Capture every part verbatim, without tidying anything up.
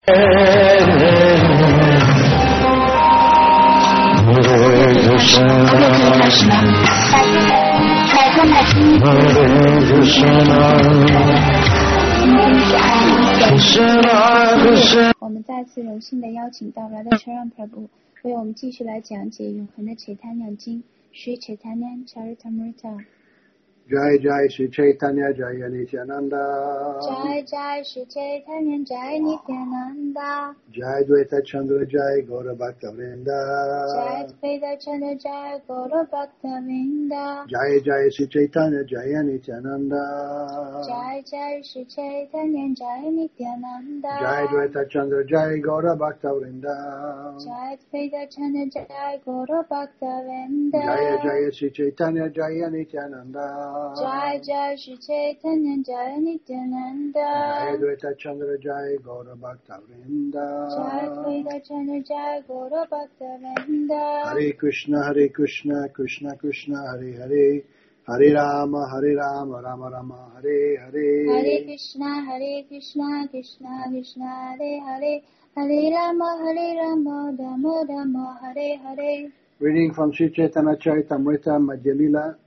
我们再次荣幸的邀请到Radhacharan Prabhu为我们继续来讲解永恒的Chaitanya经 Sri Chaitanya Charitamrita。 Jai Jai Sri Chaitanya Jaya Nityananda Jai Jai Sri Chaitanya Jai Nityananda Jai Dvaita Chandra Jai Gaura Bhakta Vrinda Jai Dvaita Chandra Jai Gaura Bhakta Vrinda Jai Jai Sri Chaitanya Jaya Nityananda Jai Jai Sri Chaitanya Jai Nityananda Jai Dvaita Chandra Jai Gaura Bhakta Vrinda Jai Dvaita Chandra Jai Gaura Bhakta Vrinda Jaya Jaya Sri Chaitanya Jaya Nityananda Jai Jai Sri Chaitanya Jai Nityananda Jai Dvaita Chandra Jai Gaura Bhakta Vrinda Jai Dvaita Chandra Jai Gaura Bhakta Vrinda Hare Krishna Hare Krishna Krishna Krishna Hare Hare Hare Rama Hare Rama Rama Rama Hare Hare Hare Krishna Hare Krishna Krishna Krishna Hare Hare Hare Rama Hare Rama Rama Rama Hare Hare. Reading from Sri Chaitanya Charitamrita Madhya Lila,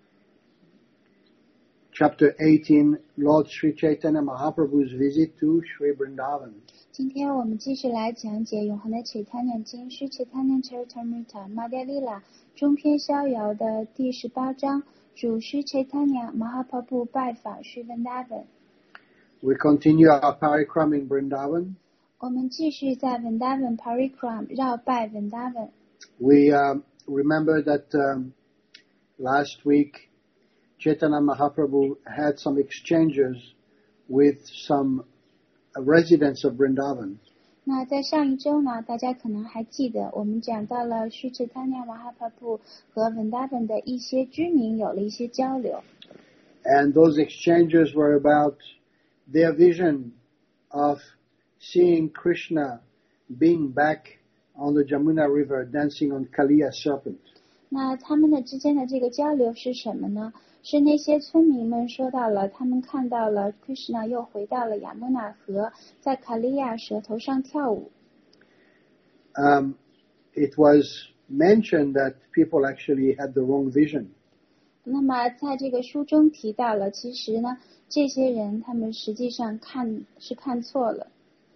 Chapter eighteen, Lord Sri Chaitanya Mahaprabhu's visit to Sri Vrindavan. 今天我们继续来讲解永恒的Chaitanya经 Sri Chaitanya Charitamrita Madhya Lila 中篇逍遥的第十八章，主 Sri Chaitanya Mahaprabhu 拜访 Sri Vrindavan。 We continue our parikram in Vrindavan. 我们继续在 Vrindavan Parikram 绕拜 Vrindavan。 We uh, remember that um, last week Chaitanya Mahaprabhu had some exchanges with some residents of Vrindavan. 那在上一周呢，大家可能还记得，我们讲到了 Sri Chaitanya Mahaprabhu 和 Vrindavan 的一些居民有了一些交流。 And those exchanges were about their vision of seeing Krishna being back on the Jamuna River dancing on Kaliya serpent. 那他们的之间的这个交流是什么呢？是那些村民们说到了，他们看到了 Krishna 又回到了雅穆纳河，在卡利亚蛇头上跳舞。 Um, it was mentioned that people actually had the wrong vision. 那么在这个书中提到了，其实呢，这些人他们实际上看是看错了。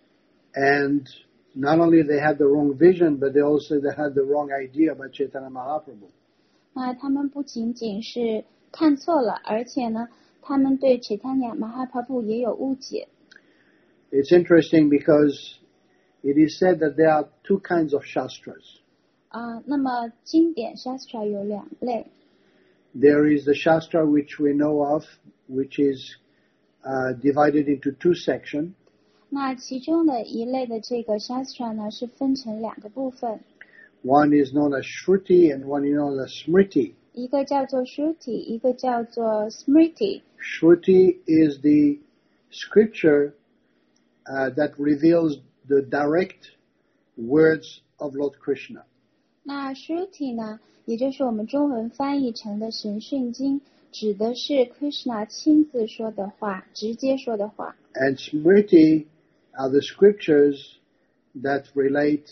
And not only they had the wrong vision, but they also they had the wrong idea about Chaitanya Mahaprabhu. 那他们不仅仅是看错了，而且呢，他们对 Chaitanya Mahaprabhu 也有误解。 It's interesting because it is said that there are two kinds of shastras. 啊、那么经典 Shastra 有两类， There is the shastra which we know of, which is uh, divided into two sections. 那其中的一类的这个 Shastra 呢，是分成两个部分， One is known as Shruti and one is known as Smriti. 一个叫做 Shruti， 一个叫做 Smriti。 Shruti is the scripture uh, that reveals the direct words of Lord Krishna. 那 Shruti 呢，也就是我们中文翻译成的神训经，指的是 Krishna 亲自说的话，直接说的话。 And Smriti are the scriptures that relate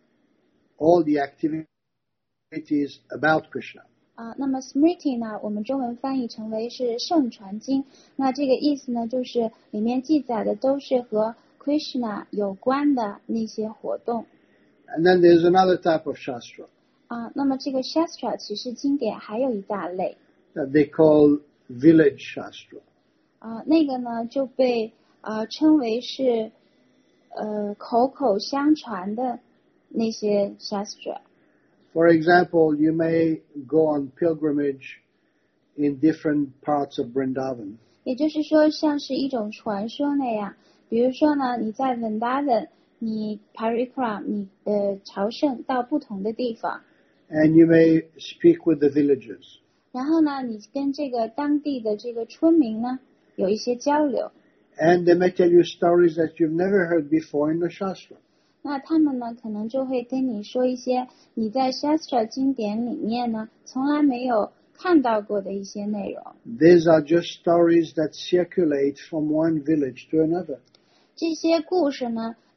all the activities about Krishna. 啊，那么 Smriti 呢，我们中文翻译成为是圣传经。那这个意思呢，就是里面记载的都是和 Krishna 有关的那些活动。 And then there's another type of shastra 啊，那么这个 Shastra 其实经典还有一大类， that they call village shastra. 啊，那个呢就被啊称为是呃口口相传的那些 Shastra。 For example, you may go on pilgrimage in different parts of Vrindavan. 也就是说，像是一种传说那样，比如说呢，你在 Vrindavan， 你 Parikram， 你呃朝圣到不同的地方， And you may speak with the villagers. 然后呢，你跟这个当地的这个村民呢有一些交流， And they may tell you stories that you've never heard before in the Shastra. 那他们呢可能就会跟你说一些你在 Shastra 经典里面呢从来没有看到过的一些内容。 These are just stories that circulate from one village to another. 这些故事呢，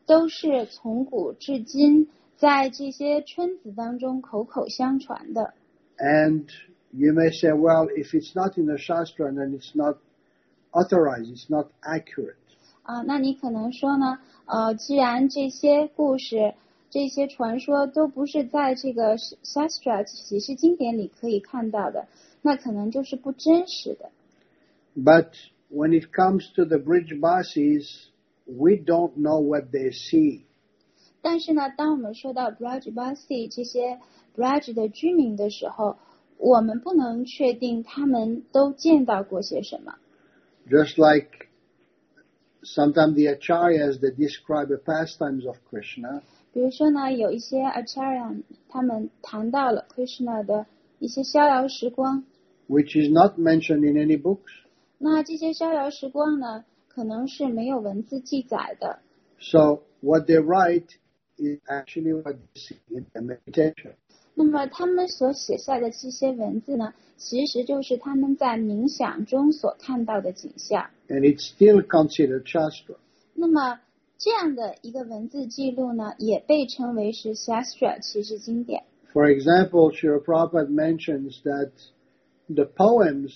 都是从古至今在这些村子当中口口相传的。 And you may say, well, if it's not in the Shastra, then it's not authorized, it's not accurate. 啊，那你可能说呢，呃，既然这些故事这些传说都不是在这个 Shastra 启示经典里可以看到的，那可能就是不真实的。 But when it comes to the Brijbasis, we don't know what they see. 但是呢，当我们说到 Brajbasi 这些 Braj 的居民的时候，我们不能确定他们都见到过些什么。 Just like sometimes the Acharyas, they describe the pastimes of Krishna. 比如说呢，有一些 Acharya 他们谈到了 Krishna 的一些逍遥时光， which is not mentioned in any books. 那这些逍遥时光呢，可能是没有文字记载的。 So what they write is actually what they see in the meditation. 那么他们所写下的这些文字呢，其实就是他们在冥想中所看到的景象。 And it's still considered Shastra. 那么这样的一个文字记录呢，也被称为是 Shastra 启示经典。 For example, Srila Prabhupada mentions that the poems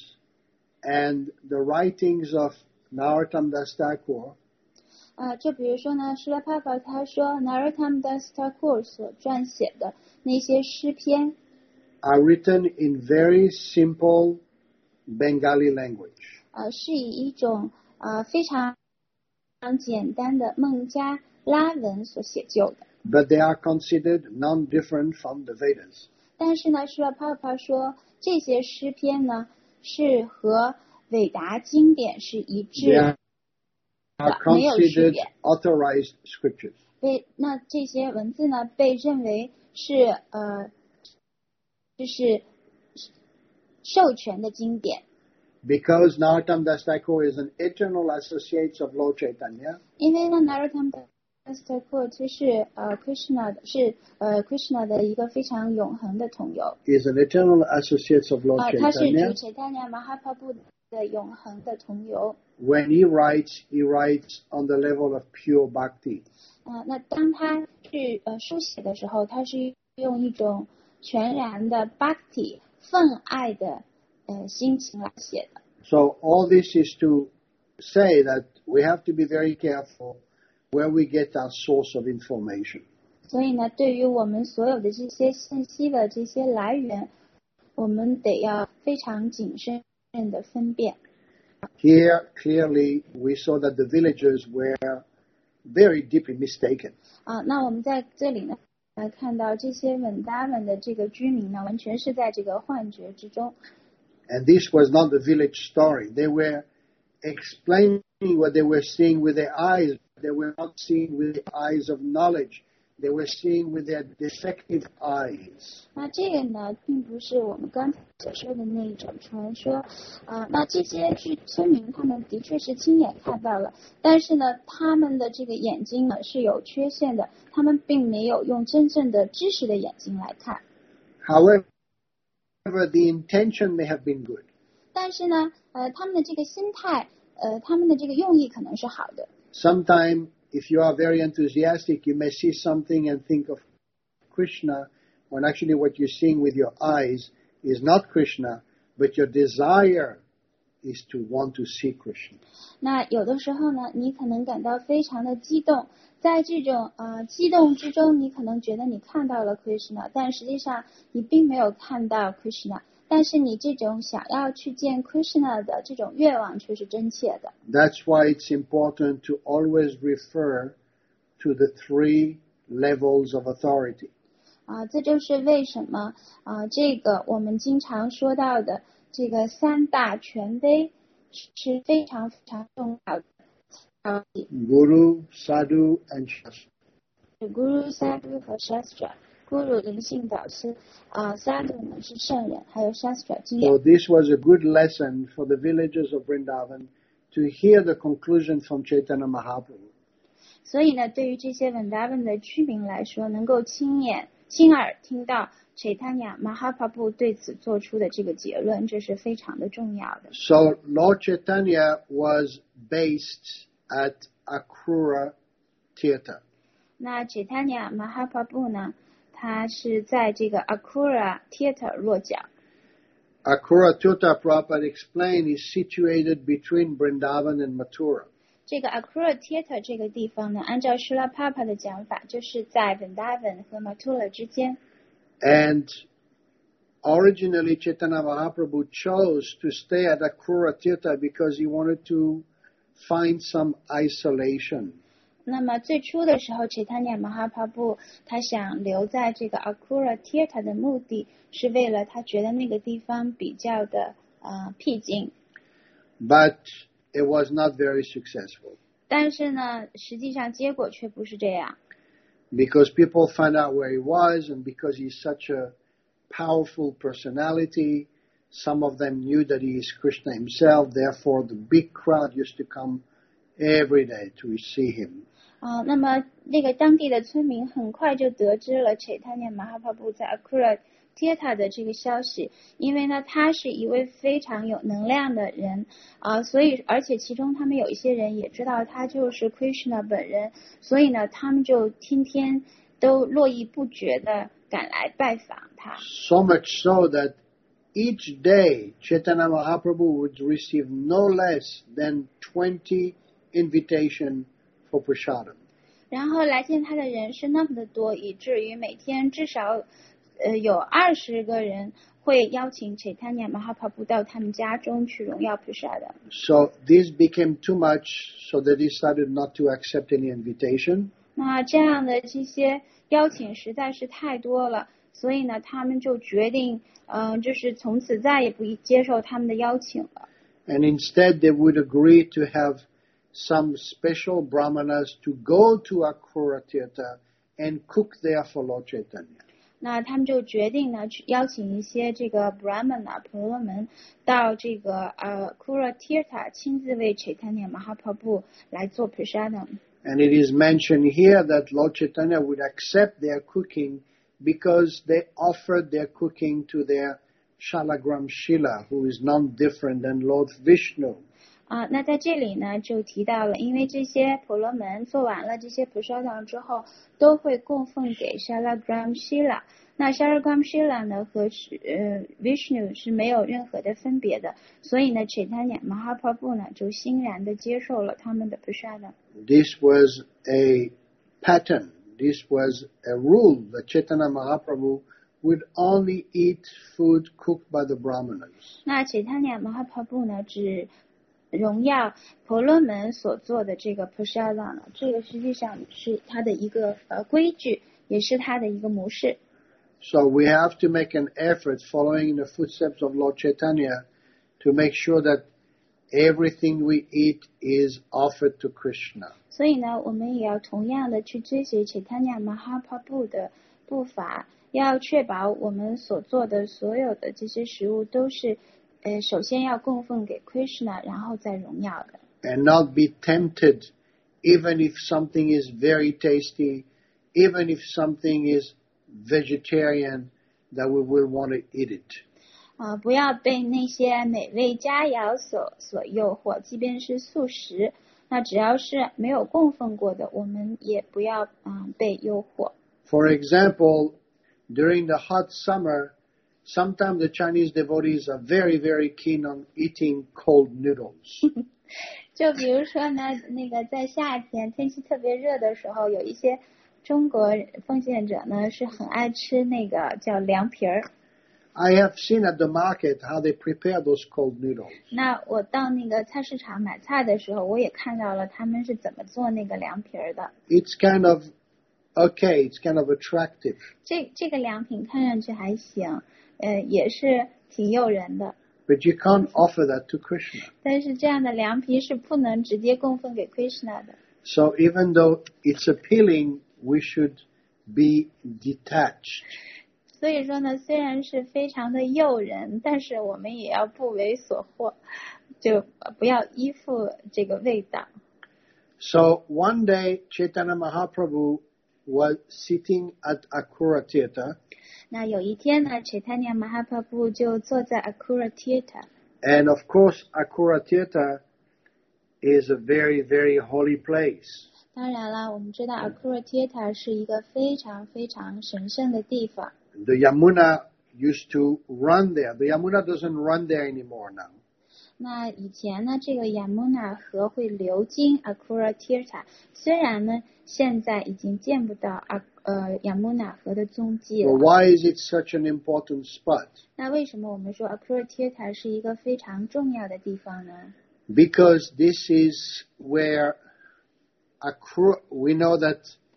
and the writings of Narottam Das Thakur 呃，就比如说呢，施拉帕帕他说 Narottam Das Thakur 所撰写的那些诗篇 are written in very simple Bengali language. 呃，是以一种呃非常简单的孟加拉文所写就的。 But they are considered non-different from the Vedas. 但是呢，施拉帕帕说这些诗篇呢是和韦达经典是一致 They 的， are 没有区 considered 别。 authorized scriptures. 被那这些文字呢被认为是呃就是授权的经典。 Because Narottam Das Thakur is an eternal associate of Lord Chaitanya, 因为呢 Narottam Das Thakur 就是呃 Krishna 的是呃 Krishna 的一个非常永恒的同游 is an eternal associate of Lord 啊、呃，他是指 Chaitanya. Chaitanya Mahaprabhu 的永恒的同游。 When he writes, he writes on the level of pure bhakti. 啊、呃，那当他去呃书写的时候，他是用一种全然的 bhakti 愤爱的呃心情来写的。 So all this is to say that we have to be very careful where we get our source of information. 所以呢，对于我们所有的这些信息的这些来源，我们得要非常谨慎的分辨。 Here, clearly, we saw that the villagers were very deeply mistaken. 啊，那我们在这里呢，来看到这些稳达们的这个居民呢，完全是在这个幻觉之中。 And this was not the village story. They were explaining what they were seeing with their eyes. They were not seeing with the eyes of knowledge. They were seeing with their defective eyes. 那这个呢，并不是我们刚才所说的那一种传说。啊，那这些居村民他们的确是亲眼看到了，但是呢，他们的这个眼睛呢是有缺陷的，他们并没有用真正的知识的眼睛来看。 However, the intention may have been good. 但是呢，呃，他们的这个心态，呃，他们的这个用意可能是好的。 Sometime, if you are very enthusiastic, you may see something and think of Krishna, when actually what you're seeing with your eyes is not Krishna, but your desire is to want to see Krishna. 那有的时候呢，你可能感到非常的激动，在这种呃激动之中，你可能觉得你看到了 Krishna， 但实际上你并没有看到 Krishna， 但是你这种想要去见 Krishna 的这种愿望却是真切的。 That's why it's important to always refer to the three levels of authority. 啊，这就是为什么啊，这个我们经常说到的这个三大权威是非常非常重要的。啊 Guru, Sadhu, and Shastra. Guru Sadhu 和 Shastra。Guru 灵性导师，啊 Sadhu 呢是圣人，还有 Shastra 经 So 验。 this was a good lesson for the villagers of Vrindavan to hear the conclusion from Chaitanya Mahaprabhu. 所以呢，对于这些稳达文的居民来说，能够亲眼亲耳听到 Chaitanya Mahaprabhu 对此做出的这个结论，这是非常的重要的。 So Lord Chaitanya was based at Akrura Theatre. 那 Chaitanya Mahaprabhu 呢，他是在这个 Akura Theatre 落脚。 Akura Theatre, Prabhupada explained, is situated between Vrindavan and Mathura. 这个 Akura Theatre 这个地方呢，按照 Srila Prabhupada 的讲法，就是在 Vrindavan 和 Mathura 之间。 And originally Chaitanya Mahaprabhu chose to stay at Akura Theatre because he wanted to find some isolation. 那么最初的时候 Chaitanya Mahaprabhu 他想留在这个 Akura Theatre 的目的是为了他觉得那个地方比较的呃僻静。 But it was not very successful. 但是呢，实际上结果却不是这样。 Because people found out where he was, and because he's such a powerful personality, some of them knew that he is Krishna himself. Therefore, the big crowd used to come every day to see him. 啊、呃，那么那个当地的村民很快就得知了 Chaitanya Mahaprabhu 在 Akura Theatre 的这个消息，因为呢，他是一位非常有能量的人啊、呃，所以而且其中他们有一些人也知道他就是 Krishna 本人，所以呢，他们就天天都络绎不绝的赶来拜访他。 So much so that each day Chaitanya Mahaprabhu would receive no less than twenty invitations for prasadam. 然后来见他的人是那么的多，以至于每天至少呃有二十个人会邀请 Chaitanya Mahaprabhu 到他们家中去荣耀 prasadam。 So this became too much, so they decided not to accept any invitation. 那这样的这些邀请实在是太多了，所以呢，他们就决定，嗯、呃，就是从此再也不接受他们的邀请了。 And instead, they would agree to have some special brahmanas to go to Akura Theatre and cook there for Lord Chaitanya. 那他们就决定呢，去邀请一些这个 brahmana 婆罗门到这个呃 Akura Theatre 亲自为 Chaitanya Mahaprabhu 来做 prasadam。 And it is mentioned here that Lord Chaitanya would accept their cooking because they offered their cooking to their Shalagram Shila, who is none different than Lord Vishnu. 啊，那在这里呢就提到了，因为这些婆罗门做完了这些 prasadam 之后，都会供奉给 Shalagram Shila。那 Shalagram Shila 呢和呃 Vishnu 是没有任何的分别的，所以呢 Chaitanya Mahaprabhu 呢就欣然的接受了他们的 prasadam。 This was a pattern. This was a rule that Chaitanya Mahaprabhu would only eat food cooked by the brahmanas. 那 Chaitanya Mahaprabhu 呢只荣耀婆罗门所做的这个 prasadam 呢，这个实际上是他的一个呃规矩，也是他的一个模式。 So we have to make an effort following in the footsteps of Lord Chaitanya to make sure that everything we eat is offered to Krishna. 所以呢，我们也要同样的去追随 Chaitanya Mahaprabhu 的步伐，要确保我们所做的所有的这些食物都是呃首先要供奉给 Krishna， 然后再荣耀的。 And not be tempted, even if something is very tasty, even if something is vegetarian, that we will want to eat it. 啊、呃，不要被那些美味佳肴所所诱惑，即便是素食，那只要是没有供奉过的，我们也不要嗯、呃、被诱惑。 For example, during the hot summer, sometimes the Chinese devotees are very, very keen on eating cold noodles. 就比如说呢，那个在夏天天气特别热的时候，有一些中国奉献者呢是很爱吃那个叫凉皮儿。 I have seen at the market how they prepare those cold noodles. 那我到那个菜市场买菜的时候，我也看到了他们是怎么做那个凉皮儿的。 It's kind of okay, it's kind of attractive. 这这个凉品看上去还行，呃，也是挺诱人的。 But you can't offer that to Krishna. 但是这样的凉皮是不能直接供奉给 Krishna 的。 So even though it's appealing, we should be detached. 所以说呢，虽然是非常的诱人，但是我们也要不为所惑，就不要依附这个味道。 So one day, Chaitanya Mahaprabhu was sitting at Akura Theatre. 那有一天呢 Chaitanya Mahaprabhu 就坐在 Akura Theatre。 And of course, Akura Theatre is a very, very holy place. 当然了，我们知道 Akura Tirtha 是一个非常非常神圣的地方。 The Yamuna used to run there. The Yamuna doesn't run there anymore now. 那以前呢，这个 Yamuna 河会流经 Akura Tirtha， 虽然呢，现在已经见不到啊呃 Yamuna 河的踪迹了。 So why is it such an important spot? 那为什么我们说 Akura Tirtha 是一个非常重要的地方呢？ Because this is where Akura, we know that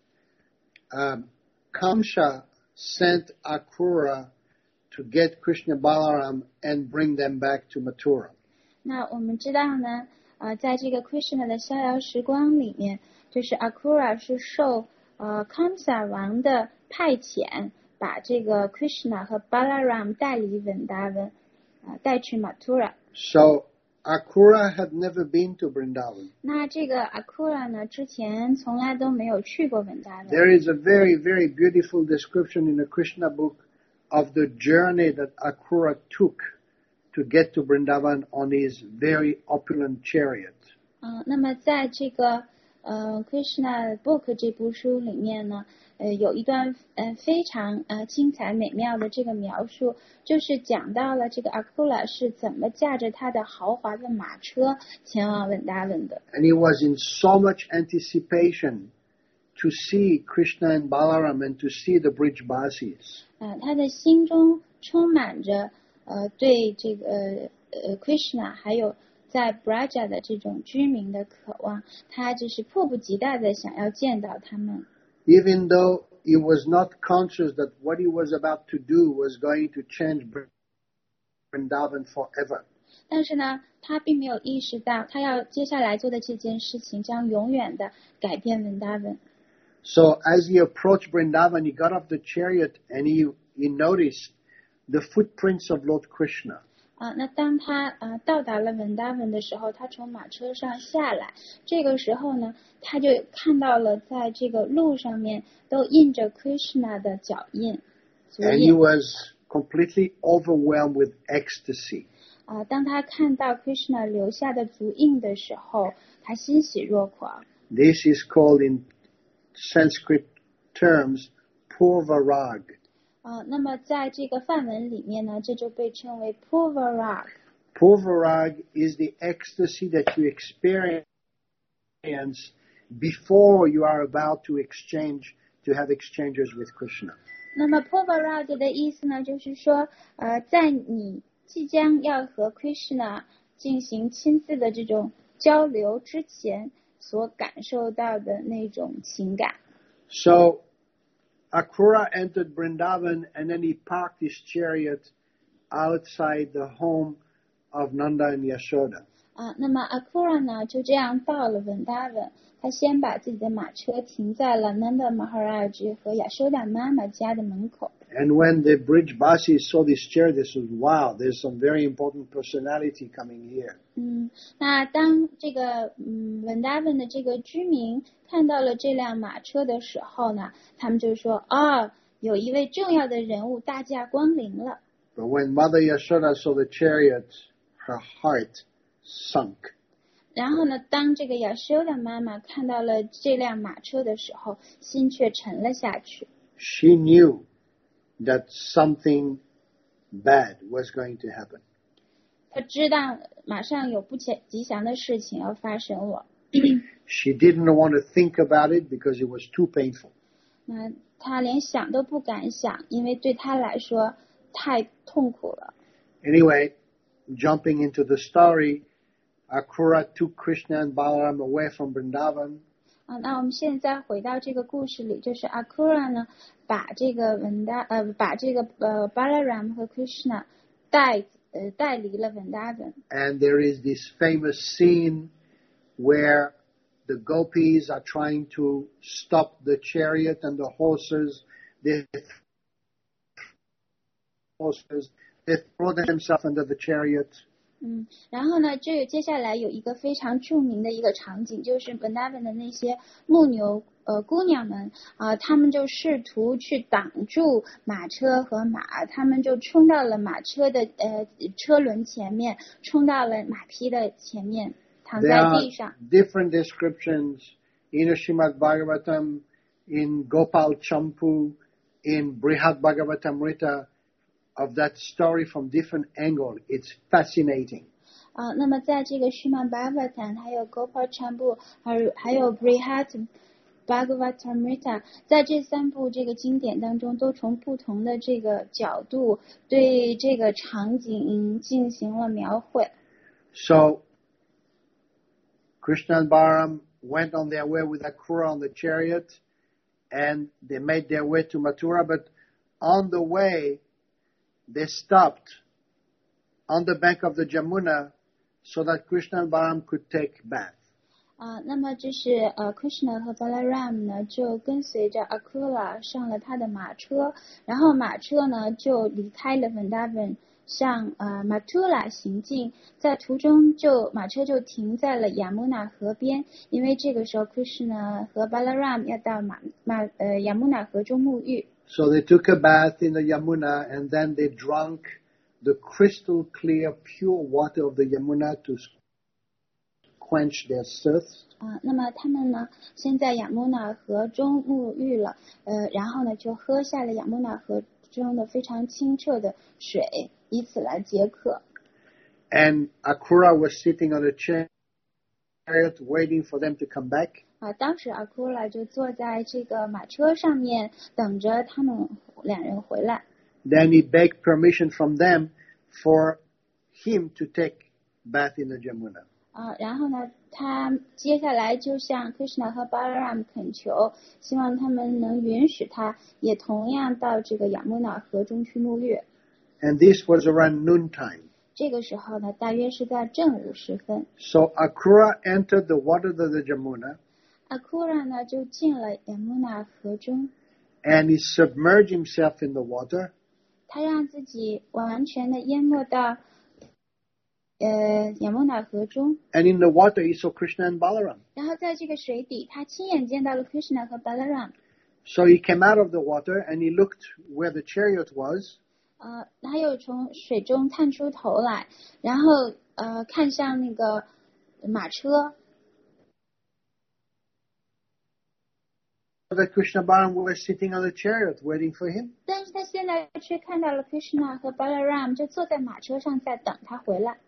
um, Kamsa sent Akura to get Krishna Balaram and bring them back to Mathura. 那我们知道呢，呃，在这个 Krishna 的逍遥时光里面，就是 Akura 是受呃 Kamsa 王的派遣，把这个 Krishna 和 Balaram 带离 Vrindavan， 呃，带去 Mathura。 So Akura had never been to Vrindavan. 那这个 Akura 呢，之前从来都没有去过 Vrindavan。 There is a very, very beautiful description in the Krishna book of the journey that Akura took to get to Vrindavan on his very opulent chariot. 嗯、呃，那么在这个呃 Krishna Book 这部书里面呢，呃，有一段呃非常呃精彩美妙的这个描述，就是讲到了这个 Akula 是怎么驾着他的豪华的马车前往稳达文的。 And he was in so much anticipation to see Krishna and Balaram and to see the Brijbasis. 啊、呃，他的心中充满着呃对这个呃呃 Krishna 还有在 Braja 的这种居民的渴望，他就是迫不及待的想要见到他们。 Even though he was not conscious that what he was about to do was going to change Vrindavan forever. 但是呢，他并没有意识到他要接下来做的这件事情将永远的改变 Vrindavan。 So as he approached Vrindavan, he got off the chariot and he, he noticed the footprints of Lord Krishna. 啊，那当他呃到达了 Vrindavan 的时候，他从马车上下来，这个时候呢，他就看到了在这个路上面都印着 Krishna 的脚印、足 And he 印。 was completely overwhelmed with ecstasy. 啊，当他看到 Krishna 留下的足印的时候，他欣喜若狂。 This is called in Sanskrit terms Purvarag. 啊，那么在这个梵文里面呢，这就被称为 Purvarag。 Purvarag is the ecstasy that you experience before you are about to exchange, to have exchanges with Krishna. 那么 Purvarag 的意思呢，就是说，呃，在你即将要和 Krishna 进行亲自的这种交流之前所感受到的那种情感。 So Akura entered Vrindavan and then he parked his chariot outside the home of Nanda and Yashoda. 啊，那么 Akura 呢就这样到了 Vrindavan， 他先把自己的马车停在了 Nanda Maharaj 和 Yashoda 妈妈家的门口。 And when the Brijbasis saw this chariot, they said, wow, there's some very important personality coming here. 嗯，那当这个嗯 Vrindavan 的这个居民看到了这辆马车的时候呢，他们就说啊，有一位重要的人物大驾光临了。 But when Mother Yashoda saw the chariot, her heart sunk. 然后呢，当这个 Yashoda 妈妈看到了这辆马车的时候，心却沉了下去。 She knew that something bad was going to happen. 她知道马上有不吉祥的事情要发生了。 She didn't want to think about it because it was too painful. 那她连想都不敢想，因为对她来说太痛苦了。 Anyway, jumping into the story, Akura took Krishna and Balaram away from Vrindavan. 啊，那我们现在回到这个故事里，就是 Akura 呢，把这个文达呃，把这个呃 Balaram 和 Krishna 带呃带离了 Vrindavan。 And there is this famous scene where the gopis are trying to stop the chariot and the horses. They horses they throw themselves under the chariot. 嗯，然后呢，这接下来有一个非常著名的一个场景，就是 Vrindavan 的那些牧牛呃姑娘们啊、呃，他们就试图去挡住马车和马，他们就冲到了马车的呃车轮前面，冲到了马匹的前面，躺 There 在 are 地上。 different descriptions in Srimad Bhagavatam, in Gopal Champu, in Brihad Bhagavatamrita, of that story from different angle. It's fascinating. 啊，那么在这个 Srimad Bhagavatam 还有 Gopal Champu 还有还有 Brihad Bhagavatamrita， 在这三部这个经典当中，都从不同的这个角度对这个场景进行了描绘。 So Krishna and Balaram went on their way with Akrura on the chariot, and they made their way to Mathura, but on the way they stopped on the bank of the Jamuna so that Krishna and Balaram could take bath. 啊，那么这是呃 Krishna 和 Balaram 呢就跟随着 Akrura 上了他的马车，然后马车呢就离开了 Vrindavan， 向呃 Mathura 行进，在途中就马车就停在了 Yamuna 河边，因为这个时候 Krishna 和 Balaram 要到马马呃 Yamuna 河中沐浴。 So they took a bath in the Yamuna, and then they drank the crystal clear pure water of the Yamuna to quench their thirst. 啊，那么他们呢，先在雅穆纳河中沐浴了，呃，然后呢就喝下了雅穆纳河中的非常清澈的水，以此来解渴。 And Akrura was sitting on a chariot waiting for them to come back. 啊，当时阿库拉就坐在这个马车上面，等着他们两人回来。 Then he begged permission from them for him to take bath in the Jamuna. 啊，然后呢，他接下来就向 Krishna 和 Balaram 恳求，希望他们能允许他也同样到这个雅穆纳河中去沐浴。 And this was around noontime. 这个时候呢，大约是在正午时分。 So Akrura entered the waters of the Jamuna. 阿库拉呢就进了雅穆纳河中。 And he submerged himself in the water. 他让自己完全的淹没到呃雅穆纳河中。 And in the water he saw Krishna and Balaram. 然后在这个水底，他亲眼见到了 Krishna 和 Balaram。 So he came out of the water and he looked where the chariot was. 呃，他又从水中探出头来，然后呃看向那个马车。 That Krishna and Balaram were sitting on the chariot waiting for him. 但是他现在却看到了 Krishna 和 Balaram 就坐在马车上在等他回来。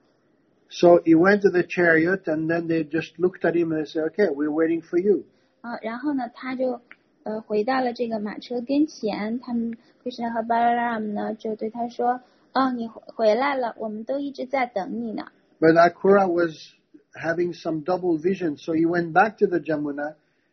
So he went to the chariot and then they just looked at him and they said, okay, we're waiting for you. 啊，然后呢，他就呃回到了这个马车跟前，他们 Krishna 和 Balaram 呢就对他说，哦，你回来了，我们都一直在等你呢。 But Akrura was having some double vision, so he went back to the Jamuna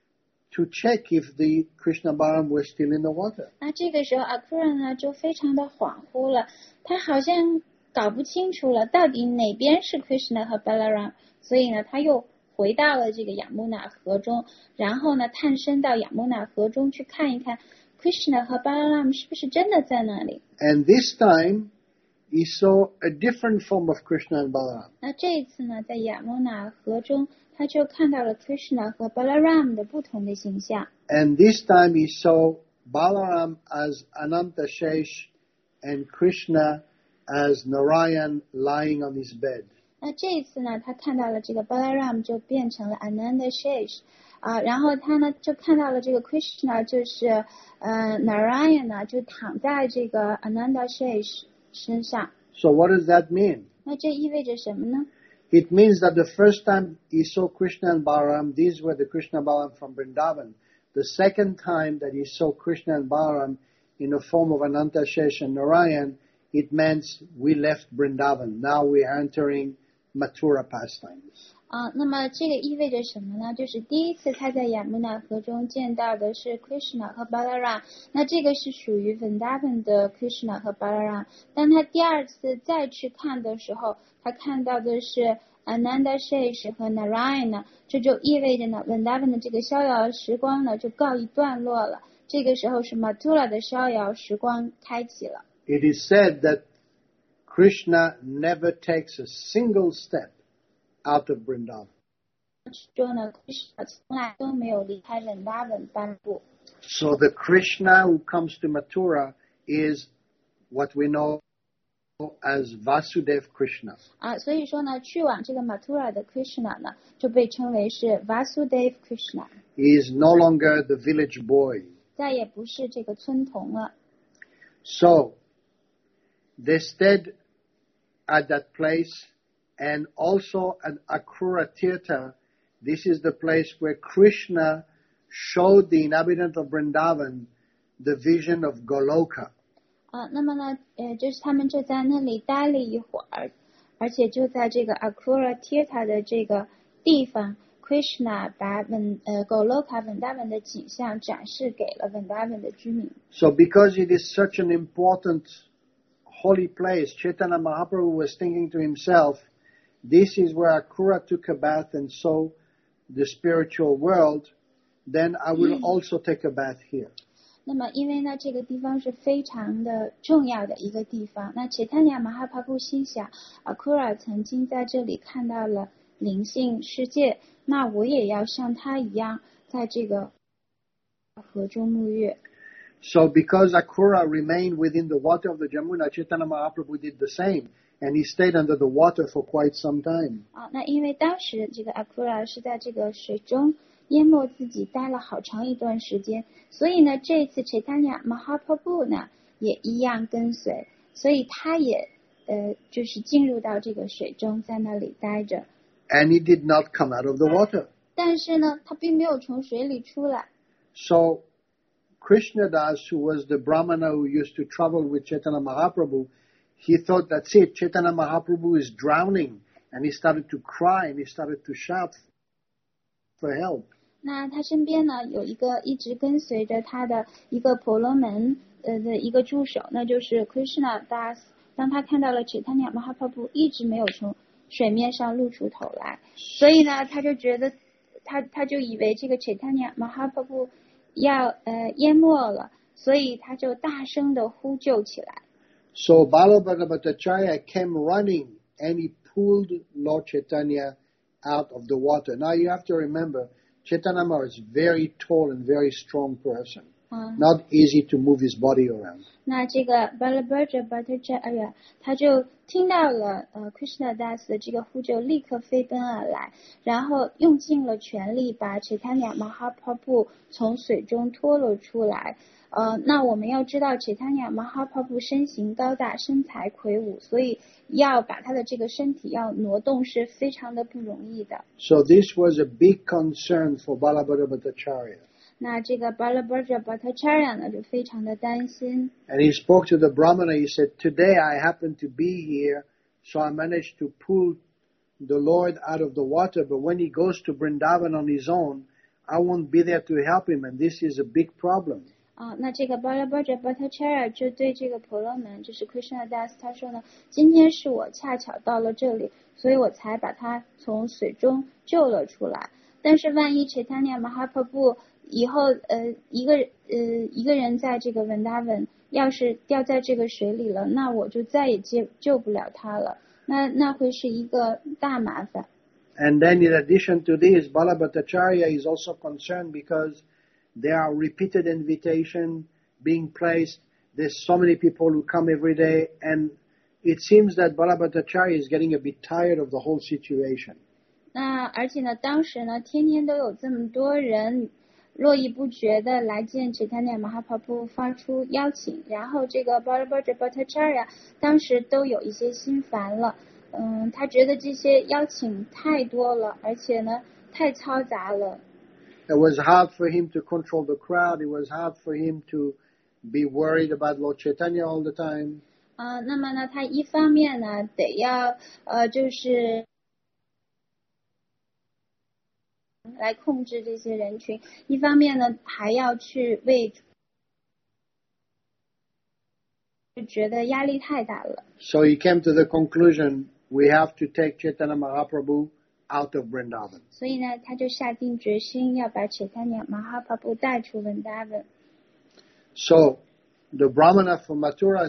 to check if the Krishna Balaram were still in the water. 那这个时候 Akrura 呢就非常的恍惚了，他好像搞不清楚了到底哪边是 Krishna 和 Balaram， 所以呢他又回到了这个雅穆纳河中，然后呢探身到雅穆纳河中去看一看 Krishna 和 Balaram 是不是真的在那里。 And this time he saw a different form of Krishna and Balaram. 那这一次呢，在雅穆纳河中，他就看到了 Krishna 和 Balaram 的不同的形象。 And this time he saw Balaram as Anantashesh and Krishna as Narayan lying on his bed. 那这一次呢，他看到了这个 Balaram 就变成了 Ananda Shesh 啊，然后他呢就看到了这个 Krishna 就是呃 Narayan 呢就躺在这个 Ananda Shesh 身上。 So what does that mean? 那这意味着什么呢？ It means that the first time he saw Krishna and Balaram, these were the Krishna and Balaram from Vrindavan. The second time that he saw Krishna and Balaram in the form of Anantashesh and Narayan, it means we left Vrindavan. Now we are entering Mathura pastimes. 啊，那么这个意味着什么呢？就是第一次他在雅穆纳河中见到的是 Krishna 和 Balaram， 那这个是属于 Vrindavan 的 Krishna 和 Balaram。当他第二次再去看的时候，他看到的是 Ananda Shesh 和 Narayan 呢，这就意味着呢 Vrindavan 的这个逍遥时光呢就告一段落了。这个时候是 Mathura 的逍遥时光开启了。 It is said that Krishna never takes a single step out of Vrindavan. 说呢 Krishna 从来都没有离开 Vrindavan 半步。 So the Krishna who comes to Mathura is what we know as Vasudev Krishna. 啊，所以说呢，去往这个 Mathura 的 Krishna 呢，就被称为是 Vasudev Krishna。 He is no longer the village boy. 再也不是这个村童了。 So, they stayed at that place, and also at Akrura Tirtha. This is the place where Krishna showed the inhabitant of Vrindavan the vision of Goloka. 啊，那么呢，呃，就是他们就在那里待了一会儿，而且就在这个 Akrura Tirtha 的这个地方 ，Krishna 把文呃 Goloka 文达文的景象展示给了文达文的居民。 So, because it is such an important holy place, Chaitanya Mahaprabhu was thinking to himself, this is where Akrura took a bath and saw the spiritual world, then I will also take a bath here. 那么，因为呢，这个地方是非常的重要的一个地方。那切塔尼亚马哈帕布心想，阿库尔曾经在这里看到了灵性世界，那我也要像他一样，在这个河中沐浴。 So, because Akrura remained within the water of the Jamuna, Chaitanya Mahaprabhu did the same, and he stayed under the water for quite some time. 啊，那因为当时这个阿库尔是在这个水中淹没自己，待了好长一段时间，所以呢，这一次 Chaitanya Mahaprabhu 呢也一样跟随，所以他也呃就是进入到这个水中，在那里待着。 And he did not come out of the water. 但是呢，他并没有从水里出来。 So, Krishnadas, who was the Brahmana who used to travel with Chaitanya Mahaprabhu, he thought, that's it, Chaitanya Mahaprabhu is drowning, and he started to cry and he started to shout for help. 那他身边呢有一个一直跟随着他的一个婆罗门呃的一个助手，那就是 Krishna Das。当他看到了 Chaitanya Mahaprabhu 一直没有从水面上露出头来，所以呢，他就觉得他他就以为这个 Chaitanya Mahaprabhu 要呃淹没了，所以他就大声的呼救起来。 So Balabhadra Bhattacharya came running and he pulled Lord Chaitanya out of the water. Now you have to remember, Chaitanya Mahaprabhu is very tall and very strong person. Uh, Not easy to move his body around. 那这个 Balabhadra Bhattacharya 他就听到了呃 Krishna Das 的这个呼救，立刻飞奔而来，然后用尽了全力把 Chaitanya Mahaprabhu 从水中拖了出来。呃，那我们要知道 Chaitanya Mahaprabhu 身形高大，身材魁梧，所以要把他的这个身体要挪动是非常的不容易的。 So this was a big concern for Balabhadra Bhattacharya. 那这个 Balabhadra Bhattacharya 呢就非常的担心。 And he spoke to the Brahmana. He said, today I happen to be here, so I managed to pull the Lord out of the water. But when he goes to Vrindavan on his own, I won't be there to help him. And this is a big problem. 啊，那这个 Balabhadra Bhattacharya 就对这个婆罗门，就是 Krishna Das 他说呢，今天是我恰巧到了这里，所以我才把他从水中救了出来。但是万一 Chaitanya Mahaprabhu 以后呃一个呃一个人在这个文达文要是掉在这个水里了，那我就再也救救不了他了，那那会是一个大麻烦。 And then in addition to this, Balabhattacharya is also concerned because there are repeated invitation being placed. There's so many people who come every day, and it seems that Balabhattacharya is getting a bit tired of the whole situation. 那而且呢，当时呢，天天都有这么多人络绎不绝的来见 Chaitanya Mahaprabhu 发出邀请，然后这个 Balabhadra Bhattacharya 当时都有一些心烦了，嗯，他觉得这些邀请太多了，而且呢太嘈杂了。 It was hard for him to control the crowd. It was hard for him to be worried about Lord Chaitanya all the time. 啊、呃，那么呢，他一方面呢得要呃就是来控制这些人群，一方面呢还要去为，就觉得压力太大了。 So he came to the conclusion, we have to take Chaitanya Mahaprabhu out of Vrindavan. 所以呢，他就下定决心要把 Chaitanya Mahaprabhu 带出 Vrindavan。 So the Brahmana from Mathura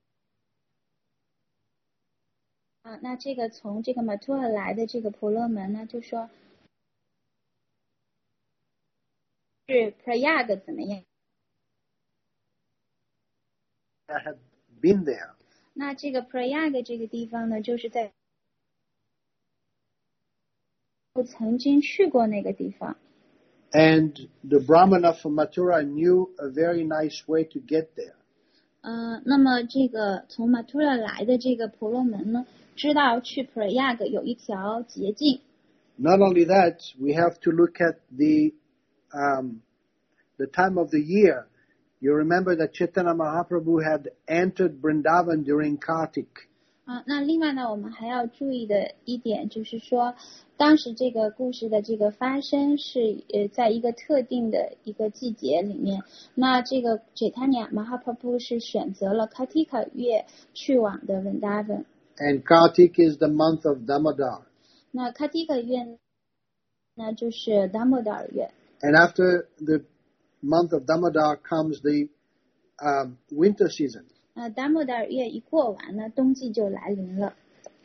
啊，那这个从这个 Mathura 来的这个婆罗门呢，就说是 Prayag 怎么样？ had been there. 那这个 Prayag 这个地方呢，就是在我曾经去过那个地方。 And the Brahmana from Mathura knew a very nice way to get there. 呃，那么这个从马图拉来的这个婆罗门呢，知道去 Prayag 有一条捷径。 Not only that, we have to look at the um, the time of the year. You remember that Chaitanya Mahaprabhu had entered Vrindavan during Kartik. 啊，那另外呢，我们还要注意的一点就是说，当时这个故事的这个发生是呃在一个特定的一个季节里面。那这个 Chaitanya Mahaprabhu 是选择了 Kartika 月去往的 Vrindavan。 And Kartik is the month of Damodar. 那 Kartika 月呢就是 Damodar 月。 And after the month of Damodar comes the um, winter season. 呃 Damodar 月一过完呢，冬季就来临了。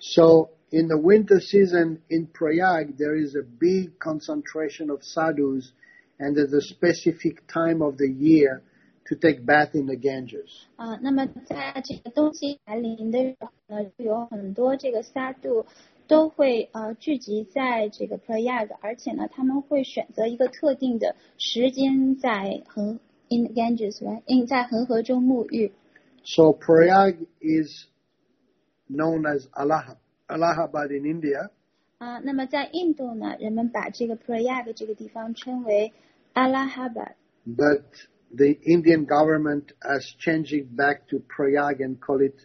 So in the winter season in Prayag, there is a big concentration of sadhus, and there's a specific time of the year to take bath in the Ganges. 啊、呃，那么在这个冬季来临的时候呢，就有很多这个萨度都会呃聚集在这个 Prayag， 而且呢，他们会选择一个特定的时间在恒 in the Ganges in 在恒河中沐浴。 So Prayag is known as Allahabad, Allahabad in India. 啊、呃，那么在印度呢，人们把这个 Prayag 这个地方称为 Allahabad。 But the Indian government has changed it back to Prayag and call it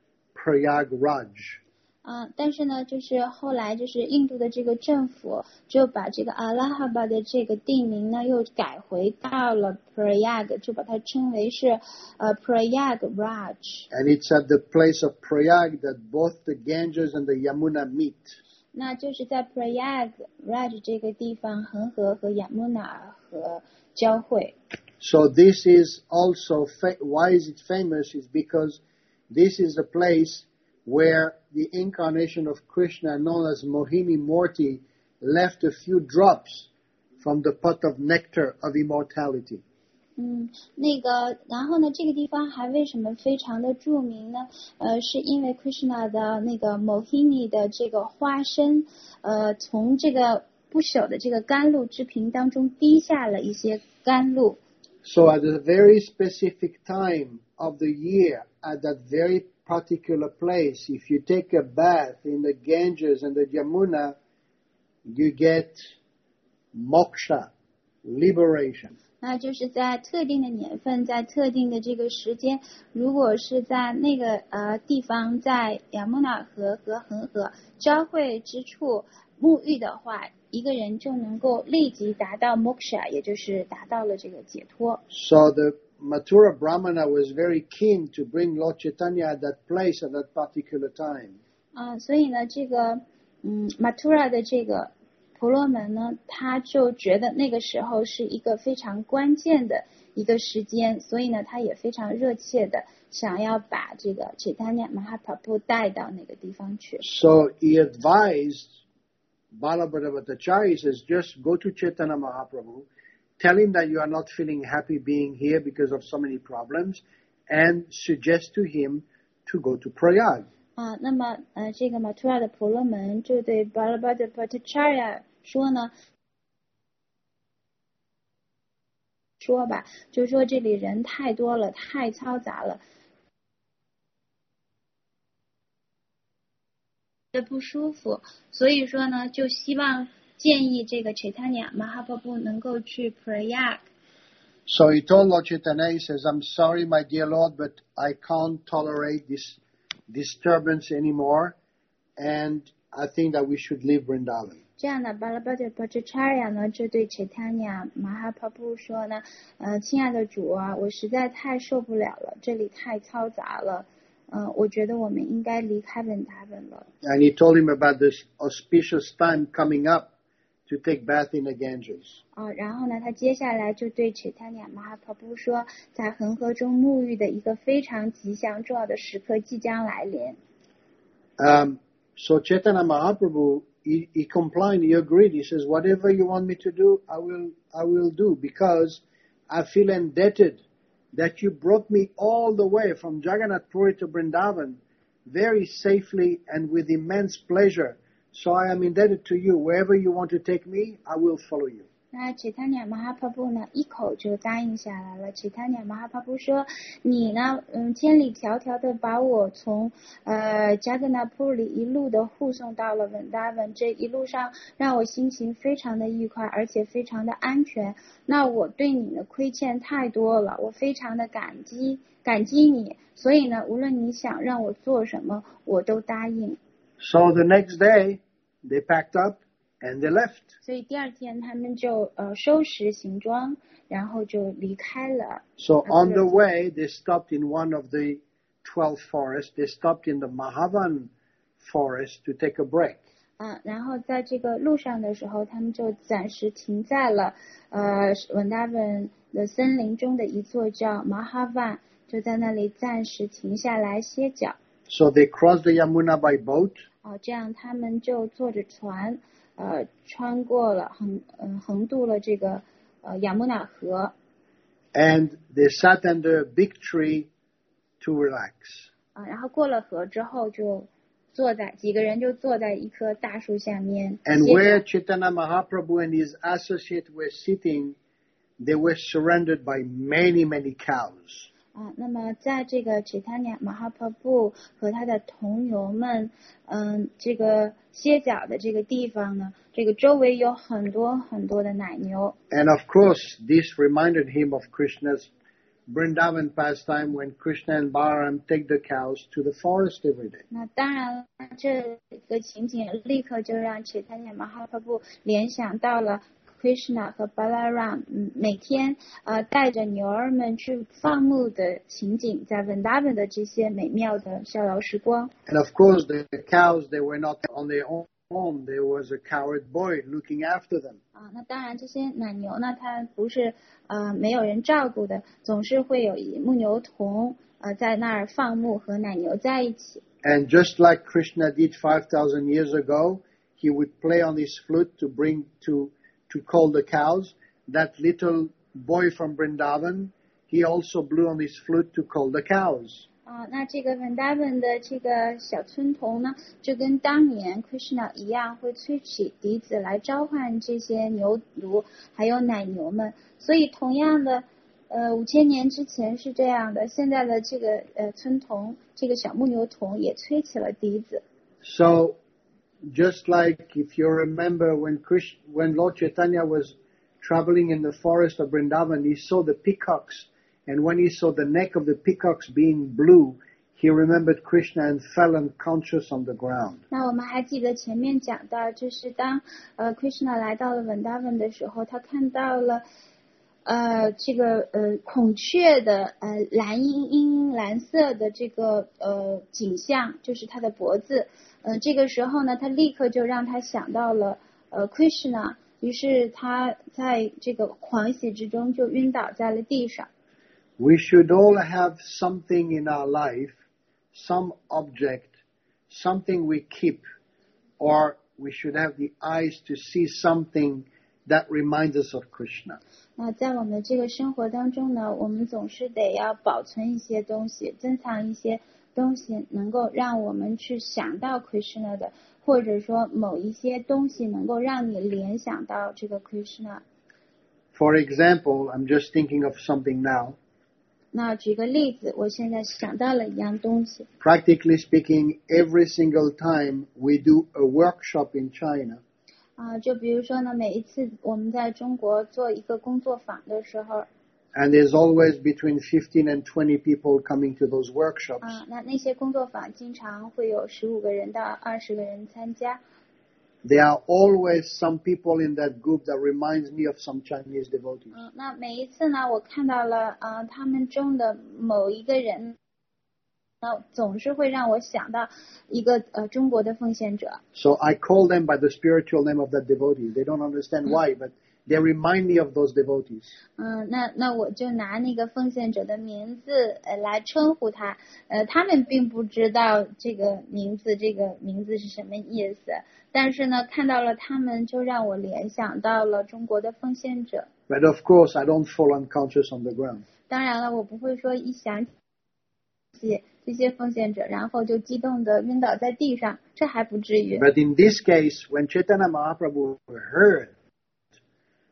Prayagraj. 啊、呃，但是呢，就是后来就是印度的这个政府就把这个阿拉哈巴的这个地名呢又改回到了 Prayag， 就把它称为是呃 Prayagraj。 And it's at the place of Prayag that both the Ganges and the Yamuna meet. 那就是在 Prayagraj 这个地方，恒河和 Yamuna 河交汇。 So this is also, fa- why is it famous? Is because this is a place where the incarnation of Krishna, known as Mohini Murti, left a few drops from the pot of nectar of immortality. 嗯，那个，然后呢，这个地方还为什么非常的著名呢？呃，是因为 Krishna 的那个 Mohini 的这个花身，呃，从这个不朽的这个甘露之瓶当中滴下了一些甘露。 So at a very specific time of the year, at that very particular place, if you take a bath in the Ganges and the Yamuna, you get moksha, liberation. 那就是在特定的年份，在特定的这个时间，如果是在那个呃地方，在雅穆纳河和恒河交汇之处沐浴的话，一个人就能够立即达到 moksha， 也就是达到了这个解脱。 So the Mathura Brahmana was very keen to bring Lord Chaitanya at that place at that particular time. 啊、呃，所以呢，这个嗯 Mathura 的这个婆罗门呢，他就觉得那个时候是一个非常关键的一个时间，所以呢，他也非常热切的想要把这个 Chaitanya Mahaprabhu 带到那个地方去。 So he advised Balabhadra Bhattacharya, he says, just go to Chaitanya Mahaprabhu, tell him that you are not feeling happy being here because of so many problems, and suggest to him to go to Prayag. 啊，那么呃，这个 Mathura 的婆罗门就对 Balabhadra Bhattacharya 说呢，说吧，就说这里人太多了，太嘈杂了，不舒服，所以说呢，就希望建议这个 Chaitanya Mahaprabhu 能够去 Prayag。 So he told Lord Chaitanya, he says, I'm sorry, my dear Lord, but I can't tolerate this disturbance anymore, and I think that we should leave Vrindavan. 这样的 Balabhadra Bhattacharya 呢，就对 Chaitanya Mahaprabhu 说呢，呃，亲爱的主啊，我实在太受不了了，这里太嘈杂了，呃，我觉得我们应该离开文达文了。 And he told him about this auspicious time coming up to take bath in the Ganges. 啊、呃，然后呢，他接下来就对 Chaitanya Mahaprabhu 说，在恒河中沐浴的一个非常吉祥重要的时刻即将来临。 Um, so Chaitanya Mahaprabhu, he, he complied, he agreed. He says, whatever you want me to do, I will, I will do, because I feel indebted that you brought me all the way from Jagannath Puri to Vrindavan very safely and with immense pleasure. So I am indebted to you. Wherever you want to take me, I will follow you. 那Chaitanya Mahaprabhu呢，一口就答应下来了。Chaitanya Mahaprabhu说：“你呢，嗯，千里迢迢的把我从呃 Jagannath 里一路的护送到了文达文，这一路上让我心情非常的愉快，而且非常的安全。那我对你的亏欠太多了，我非常的感激感激你。所以呢，无论你想让我做什么，我都答应。” So the next day, they packed up and they left. 所以第二天他们就呃收拾行装，然后就离开了。 So on the way, they stopped in one of the twelve forests. They stopped in the Mahavan forest to take a break. 嗯，然后在这个路上的时候，他们就暂时停在了呃文达文的森林中的一座叫 Mahavan， 就在那里暂时停下来歇脚。 So they crossed the Yamuna by boat. 哦，这样他们就坐着船。呃，穿过了横嗯横渡了这个呃雅穆纳河。 And they sat under a big tree to relax. 啊，然后过了河之后，就坐在几个人就坐在一棵大树下面。 And where Chaitanya Mahaprabhu and his associate were sitting, they were surrounded by many, many cows. 啊，那么在这个 Chaitanya Mahaprabhu 和他的同游们，嗯，这个歇脚的这个地方呢，这个周围有很多很多的奶牛。 And of course, this reminded him of Krishna's Vrindavan pastime when Krishna and Balaram take the cows to the forest every day. 那当然，这个情景立刻就让 Chaitanya Mahaprabhu 联想到了Krishna 和 Balaram 嗯每天呃带着牛儿们去放牧的情景，在 Vrindavan 的这些美妙的逍遥时光。 And of course, the cows, they were not on their own. There was a cowherd boy looking after them. 啊，那当然这些奶牛呢，它不是呃没有人照顾的，总是会有一牧牛童呃在那儿放牧和奶牛在一起。 And just like Krishna did five thousand years ago, he would play on his flute to bring to to call the cows. That little boy from Vrindavan, he also blew on his flute to call the cows. 啊，那这个 Vrindavan 的这个小村童呢，就跟当年 Krishna 一样，会吹起笛子来召唤这些牛犊还有奶牛们。所以同样的，呃，五千年之前是这样的，现在的这个呃村童，这个小牧牛童也吹起了笛子。 So, just like if you remember when Krishna, when Lord Chaitanya was traveling in the forest of Vrindavan, he saw the peacocks, and when he saw the neck of the peacocks being blue, he remembered Krishna and fell unconscious on the ground. 那我们还记得前面讲到，就是当呃 Krishna 来到了 Vrindavan 的时候，他看到了呃这个呃孔雀的呃蓝茵茵蓝色的这个呃景象，就是它的脖子。呃这个时候呢，他立刻就让他想到了呃 Krishna， 于是他在这个狂喜之中就晕倒在了地上。 We should all have something in our life, some object, something we keep, or we should have the eyes to see something that reminds us of Krishna. 那在我们这个生活当中呢，我们总是得要保存一些东西，珍藏一些东西，能够让我们去想到 Krishna 的，或者说某一些东西能够让你联想到这个 Krishna。 For example, I'm just thinking of something now. 那举个例子，我现在想到了一样东西。 Practically speaking, every single time we do a workshop in China, 啊、就比如说呢，每一次我们在中国做一个工作坊的时候， and there's always between fifteen and twenty people coming to those workshops. 啊、那那些工作坊经常会有十五个人到二十个人参加。 There are always some people in that group that reminds me of some Chinese devotees. 嗯，那每一次呢，我看到了啊、呃，他们中的某一个人，那总是会让我想到一个呃中国的奉献者。 So I call them by the spiritual name of that devotee. They don't understand why, but they remind me of those devotees. 嗯，那那我就拿那个奉献者的名字呃来称呼他，呃，他们并不知道这个名字，这个名字是什么意思，但是呢，看到了他们，就让我联想到了中国的奉献者。 But of course, I don't fall unconscious on the ground. 当然了，我不会说一想起这些奉献者，然后就激动的晕倒在地上，这还不至于。 But in this case, when Chaitanya Mahaprabhu heard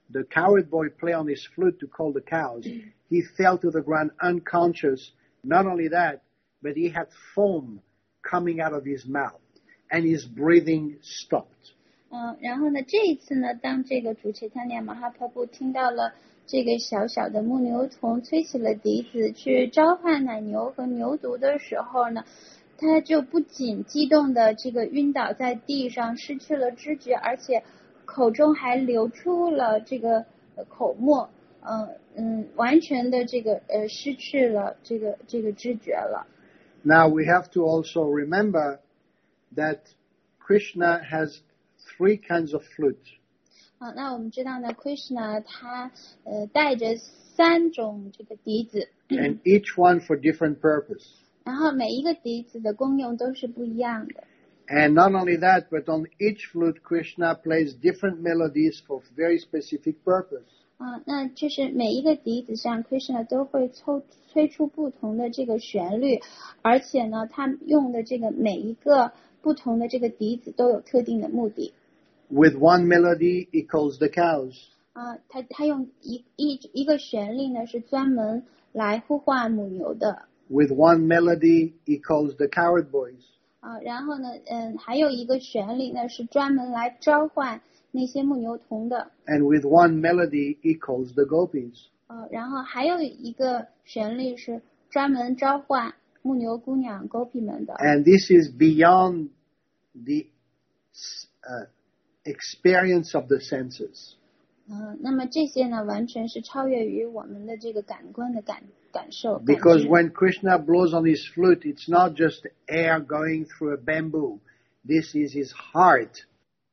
the cowherd boy play on his flute to call the cows, he fell to the ground unconscious. Not only that, but he had foam coming out of his mouth, and his breathing stopped. 嗯，然后呢，这一次呢，当这个主Chaitanya Mahaprabhu听到了这个小小的牧牛童吹起了笛子去召唤奶牛和牛犊的时候呢，他就不仅激动的这个晕倒在地上，失去了知觉，而且口中还流出了这个口沫，嗯嗯，完全的这个呃失去了这个这个知觉了。 Now we have to also remember that Krishna has three kinds of flute. 啊，那我们知道呢 ，Krishna 他呃带着三种这个笛子， and each one for different purpose. 然后每一个笛子的功用都是不一样的。 And not only that, but on each flute, Krishna plays different melodies for very specific purpose. 啊，那就是每一个笛子上 ，Krishna 都会抽吹出不同的这个旋律，而且呢，他用的这个每一个不同的这个笛子都有特定的目的。 With one melody, he calls the cows. 啊，他他用一一一个旋律呢，是专门来呼唤母牛的。 With one melody, he calls the cowherd boys. 啊，然后呢，嗯，还有一个旋律呢，是专门来召唤那些牧牛童的。 And with one melody, he calls the gopis. 呃，然后还有一个旋律是专门召唤牧牛姑娘 Gopi 们的。 And this is beyond the uh, experience of the senses. 嗯，那么这些呢，完全是超越于我们的这个感官的感感受。 Because when Krishna blows on his flute, it's not just air going through a bamboo. This is his heart.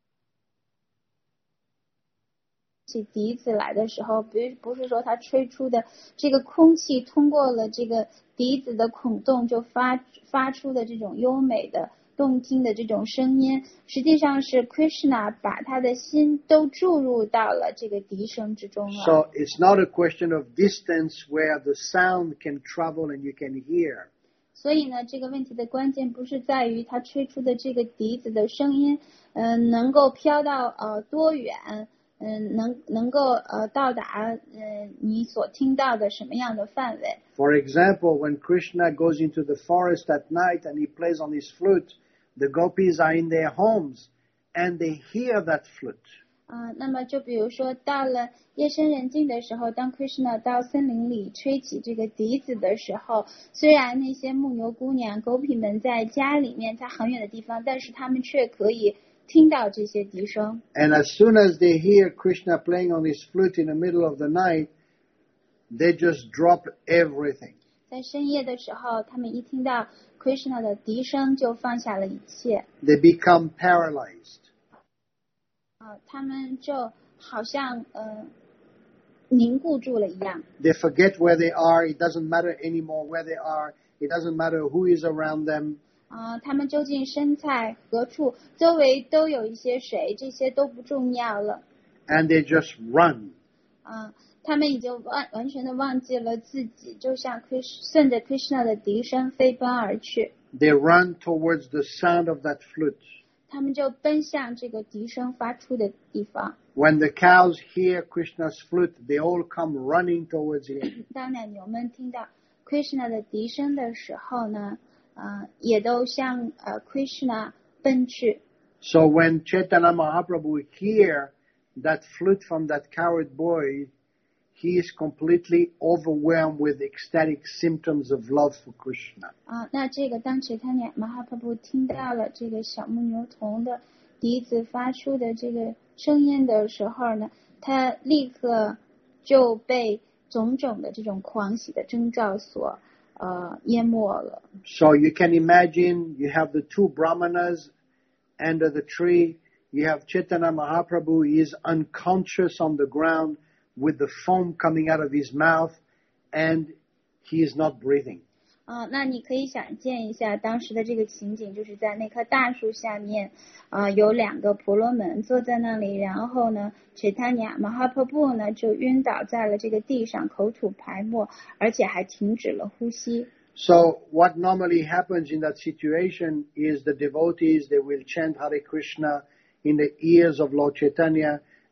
起笛子来的时候，不不是说他吹出的这个空气通过了这个笛子的孔洞就发发出的这种优美的动听的这种声音，实际上是 Krishna 把他的心都注入到了这个笛声之中了。 So it's not a question of distance where the sound can travel and you can hear. 所以呢，这个问题的关键不是在于他吹出的这个笛子的声音，嗯、呃，能够飘到呃多远，嗯、呃，能能够呃到达呃你所听到的什么样的范围。 For example, when Krishna goes into the forest at night and he plays on his flute, the gopis are in their homes and they hear that flute. 啊、呃，那么就比如说到了夜深人静的时候，当 Krishna 到森林里吹起这个笛子的时候，虽然那些牧牛姑娘 Gopi 们在家里面，在很远的地方，但是他们却可以听到这些笛声。 And as soon as they hear Krishna playing on his flute in the middle of the night, they just drop everything. 在深夜的时候，他们一听到 Krishna 的笛声，就放下了一切。 They become paralyzed. 啊、呃，他们就好像呃凝固住了一样。 They forget where they are. It doesn't matter anymore where they are. It doesn't matter who is around them. 啊、呃，他们究竟身在何处，周围都有一些谁，这些都不重要了。 And they just run. 啊、呃，他们已经完完全的忘记了自己，就像 Krishna 顺着 Krishna 的笛声飞奔而去。 They run towards the sound of that flute. 他们就奔向这个笛声发出的地方。 When the cows hear Krishna's flute, they all come running towards him. 当奶牛们听到 Krishna 的笛声的时候呢，呃，也都向呃 Krishna 奔去。 So when Chaitanya Mahaprabhu hear that flute from that cowherd boy, he is completely overwhelmed with ecstatic symptoms of love for Krishna. 啊，那这个当 Chaitanya Mahaprabhu 听到了这个小牧牛童的笛子发出的这个声音的时候呢，他立刻就被种种的这种狂喜的征兆所呃淹没了。 So you can imagine you have the two brahmanas under the tree. You have Chaitanya Mahaprabhu. He is unconscious on the ground with the foam coming out of his mouth, and he is not breathing. 啊、呃，那你可以想见一下当时的这个情景，就是在那棵大树下面，啊、呃，有两个婆罗门坐在那里，然后呢 ，Chaitanya Mahaprabhu 呢就晕倒在了这个地上，口吐白沫，而且还停止了呼吸。 So what normally happens in that situation is the devotees, they will chant Hare Krishna in the ears of Lord Chaitanya.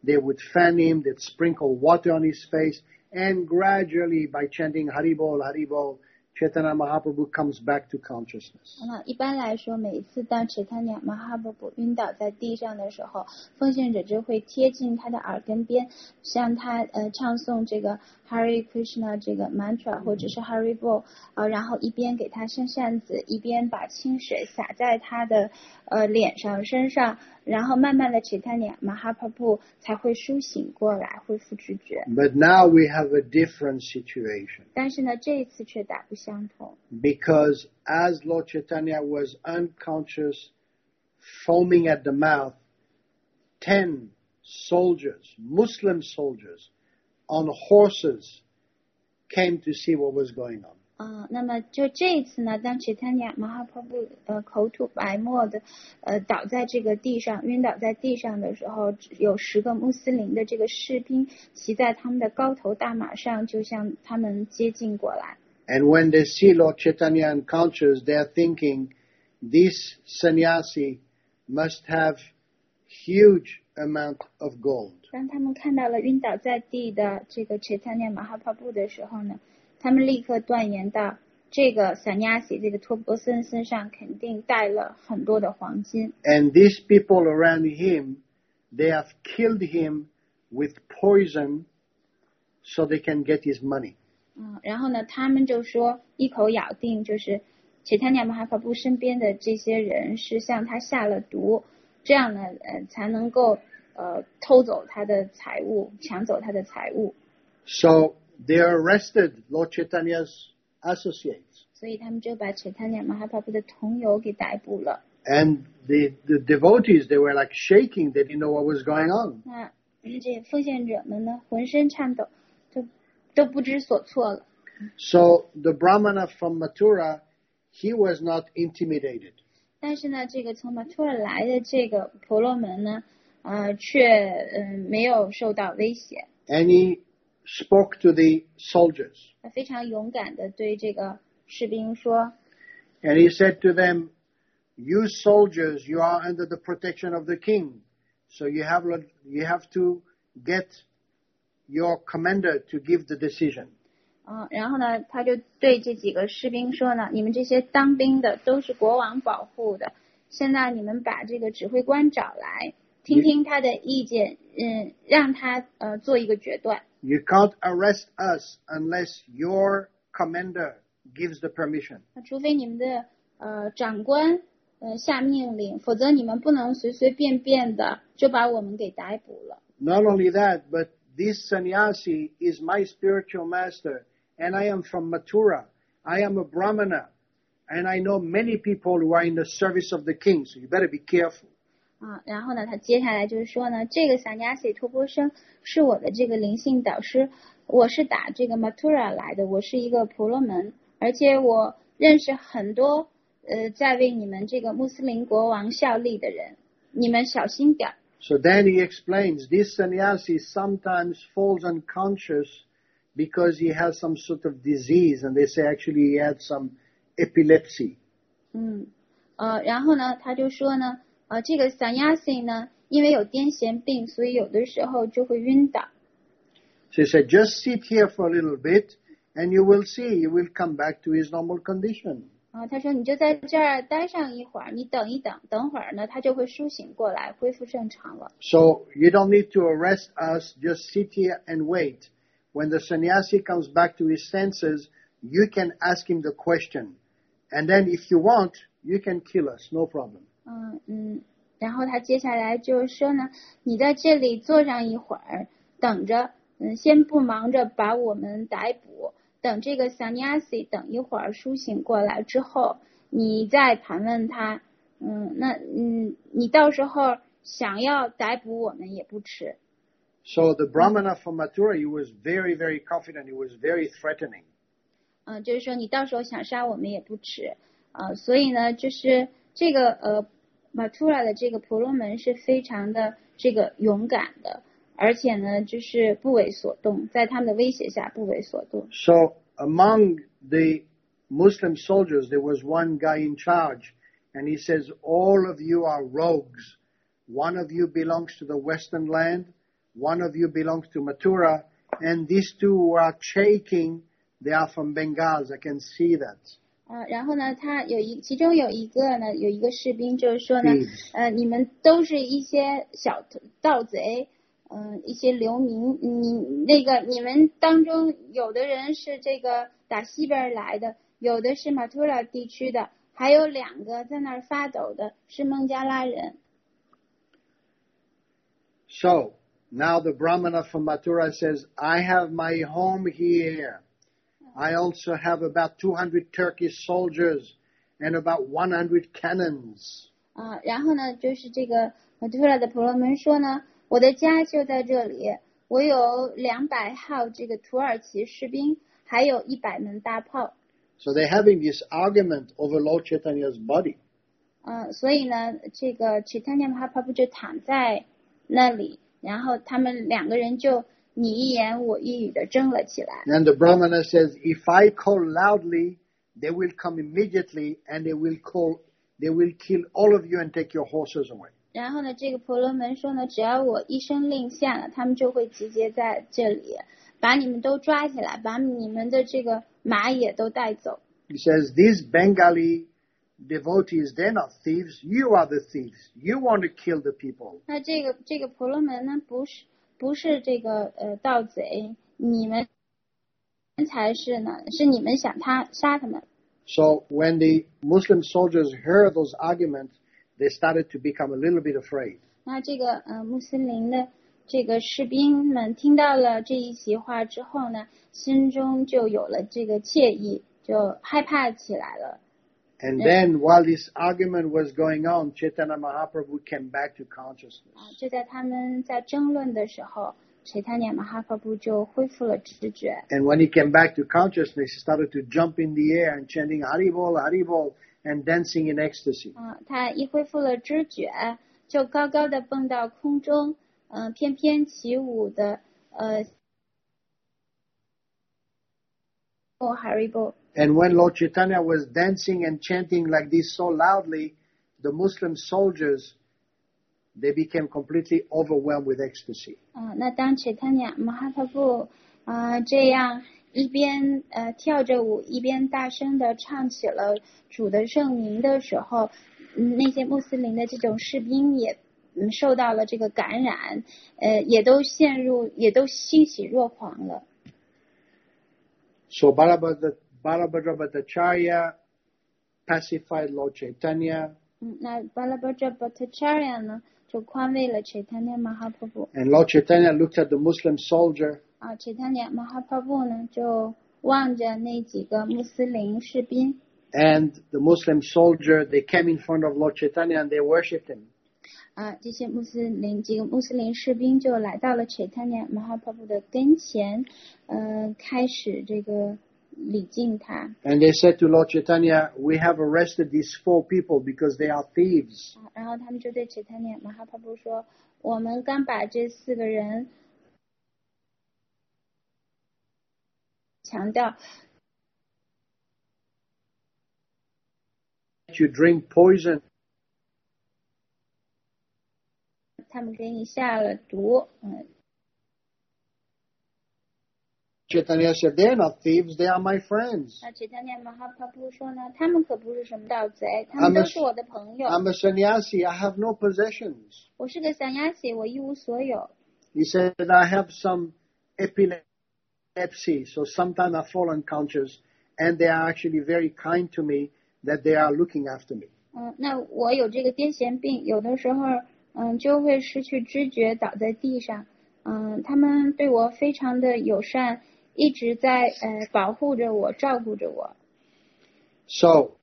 they would fan him, they'd sprinkle water on his face, and gradually by chanting Haribol, Haribol, Chaitanya Mahaprabhu comes back to consciousness. 那一般来说，每一次当 Chaitanya Mahaprabhu 晕倒在地上的时候，奉献者就会贴近他的耳根边，向他呃唱诵这个 Hare Krishna 这个 mantra 或者是 Haribol 呃，然后一边给他扇扇子，一边把清水洒在他的呃脸上身上，然后慢慢的 Chaitanya Mahaprabhu 才会苏醒过来，恢复知觉。 But now we have a different situation. 但是呢，这一次却大不相同。 Because as Lord Chaitanya was unconscious, foaming at the mouth, ten soldiers, Muslim soldiers, on horses came to see what was going on. 嗯，那么就这一次呢，当 Chaitanya Mahaprabhu 呃口吐白沫的呃倒在这个地上，晕倒在地上的时候，有十个穆斯林的这个士兵骑在他们的高头大马上，就向他们接近过来。 And when they see Lord Chaitanya unconscious, they are thinking this sannyasi must have huge amount of gold. 当他们看到了晕倒在地的这个 Chaitanya Mahaprabhu 的时候呢，他们立刻断言到，这个 sannyasi 这个托钵僧身上肯定带了很多的黄金。 And these people around him, they have killed him with poison so they can get his money. 嗯，然后呢，他们就说一口咬定，就是 Chaitanya Mahaprabhu 身边的这些人是向他下了毒，这样呢，呃，才能够呃偷走他的财物，抢走他的财物。 So they arrested Lord Chaitanya's associates. 所以他们就把 Chaitanya Mahaprabhu 的同友给逮捕了。 And the, the devotees, they were like shaking. They didn't know what was going on. 那这奉献者们呢，浑身颤抖，就都不知所措了。 So the Brahmana from Mathura, he was not intimidated. 但是呢，这个从马图尔来的这个婆罗门呢，呃，却嗯、呃、没有受到威胁。 And he spoke to the soldiers. 他非常勇敢的对这个士兵说， And he said to them, you soldiers, you are under the protection of the king. So you have, you have to get your commander to give the decision. 嗯，然后呢，他就对这几个士兵说呢，你们这些当兵的都是国王保护的，现在你们把这个指挥官找来，听听他的意见，嗯，让他呃做一个决断。 You can't arrest us unless your commander gives the permission. 那除非你们的呃长官呃下命令，否则你们不能随随便便的就把我们给逮捕了。 Not only that, but this sannyasi is my spiritual master, and I am from Mathura. I am a Brahmana, and I know many people who are in the service of the king, so you better be careful. 啊，然后呢，他接下来就是说呢，这个萨尼亚西托钵僧是我的这个灵性导师，我是打这个 Mathura 来的，我是一个婆罗门，而且我认识很多呃在为你们这个穆斯林国王效力的人，你们小心点。 So then he explains, this sannyasi sometimes falls unconscious because he has some sort of disease, and they say actually he had some epilepsy. 嗯，呃，然后呢，他就说呢，呃，这个 sannyasi 呢，因为有癫痫病，所以有的时候就会晕倒。 So he said, just sit here for a little bit, and you will see, he will come back to his normal condition. 啊，他说你就在这儿待上一会儿，你等一等，等会儿呢，他就会苏醒过来，恢复正常了。 So you don't need to arrest us, just sit here and wait. When the sannyasi comes back to his senses, you can ask him the question. And then if you want, you can kill us, no problem. 嗯嗯，然后他接下来就是说呢，你在这里坐上一会儿，等着，嗯，先不忙着把我们逮捕，等这个 sannyasi 等一会儿苏醒过来之后，你再盘问他，嗯，那嗯，你到时候想要逮捕我们也不迟。 So the Brahmana from Mathura, he was very, very confident. He was very threatening. 嗯，就是说你到时候想杀我们也不迟，呃，所以呢，就是这个呃马图拉的这个婆罗门是非常的这个勇敢的，而且呢，就是不为所动，在他们的威胁下不为所动。 So among the Muslim soldiers, there was one guy in charge, and he says, all of you are rogues. One of you belongs to the Western land, one of you belongs to Mathura, and these two are shaking. They are from Bengal. I can see that. 啊、呃，然后呢，他有一其中有一个呢，有一个士兵就是说呢， Thieves. 呃，你们都是一些小盗贼，嗯、呃，一些流民，你那个你们当中有的人是这个打西边来的，有的是马图拉地区的，还有两个在那儿发抖的是孟加拉人。 So now the Brahmana from Mathura says, I have my home here. I also have about two hundred Turkish soldiers and about one hundred cannons. 啊，然后呢，就是这个马图拉的婆罗门说呢，我的家就在这里，我有两百号这个土耳其士兵，还有一百门大炮。 So they're having this argument over Lord Chaitanya's body. 嗯，所以呢，这个 Chaitanya Mahaprabhu 就躺在那里，然后他们两个人就你一言我一语的争了起来。 And the Brahmana says, if I call loudly, they will come immediately and they will call, they will kill all of you and take your horses away. 然后呢，这个婆罗门说呢，只要我一声令下了，他们就会集结在这里，把你们都抓起来，把你们的这个马也都带走。 He says, these Bengali devotees, they're not thieves. You are the thieves. You want to kill the people. 那这个这个婆罗门呢，不是不是这个呃盗贼，你们才是呢，是你们想他杀他们。 So when the Muslim soldiers heard those arguments, they started to become a little bit afraid. 那这个呃穆斯林的这个士兵们听到了这一席话之后呢，心中就有了这个怯意，就害怕起来了。 And then while this argument was going on, Chaitanya Mahaprabhu came back to consciousness. 啊，就在他们在争论的时候，Chaitanya Mahaprabhu就恢复了知觉。 And when he came back to consciousness, he started to jump in the air and chanting Haribol, Haribol, and dancing in ecstasy. 啊，他一恢复了知觉，就高高的蹦到空中，嗯、呃，翩翩起舞的，呃，哦 ，Haribo。 And when Lord Chaitanya was dancing and chanting like this so loudly, the Muslim soldiers, they became completely overwhelmed with ecstasy. 啊、呃，那当 Chaitanya Mahaprabhu 啊、呃、这样一边呃跳着舞，一边大声的唱起了主的圣名的时候，嗯，那些穆斯林的这种士兵也嗯受到了这个感染，呃，也都陷入，也都欣喜若狂了。 So Balabhadra, Balabhadra Bhattacharya pacified Lord Chaitanya. 嗯，那 Balabhadra Bhattacharya 呢，就宽慰了 Chaitanya Mahaprabhu。 And Lord Chaitanya looked at the Muslim soldier. 啊 ，Chaitanya Mahaprabhu 呢，就望着那几个穆斯林士兵。 And the Muslim soldier, they came in front of Lord Chaitanya and they worshipped him. 啊，这些穆斯林几个穆斯林士兵就来到了 Chaitanya Mahaprabhu 的跟前，呃，开始这个礼敬他。 And they said to Lord Chaitanya, we have arrested these four people because they are thieves. 啊，然后他们就对 Chaitanya Mahaprabhu 说，我们刚把这四个人强调 You drink poison. 他们给你下了毒，嗯。 Chaitanya said, they're not thieves, they are my friends. 那 Chaitanya Mahaprabhu 说呢，他们可不是什么盗贼，他们都是我的朋友。 I'm a sannyasi, I have no possessions. 我是个散雅喜，我一无所有。 He said, I have some epilepsy, so sometimes I fall unconscious, and they are actually very kind to me that they are looking after me. 嗯，那我有这个癫痫病，有的时候嗯就会失去知觉，倒在地上。嗯，他们对我非常的友善，一直在呃保护着我，照顾着我。 So,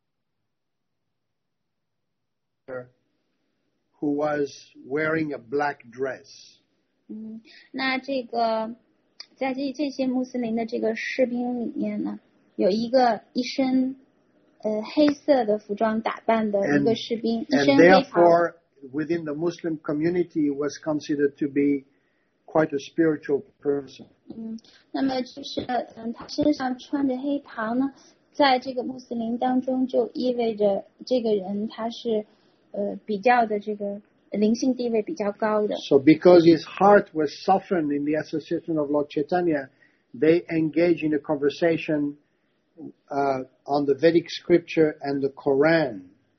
who was wearing a black dress. 嗯，那这个在这这些穆斯林的这个士兵里面呢，有一个一身呃黑色的服装打扮的一个士兵， And, 一身 and 黑袍。 therefore, within the Muslim community, was considered to be quite a spiritual person. 嗯，那么就是嗯，他身上穿着黑袍呢，在这个穆斯林当中就意味着这个人他是呃比较的这个灵性地位比较高的。 So because his heart was softened in the association of Lord Chaitanya, they engage in a conversation uh, on the Vedic scripture and the Quran.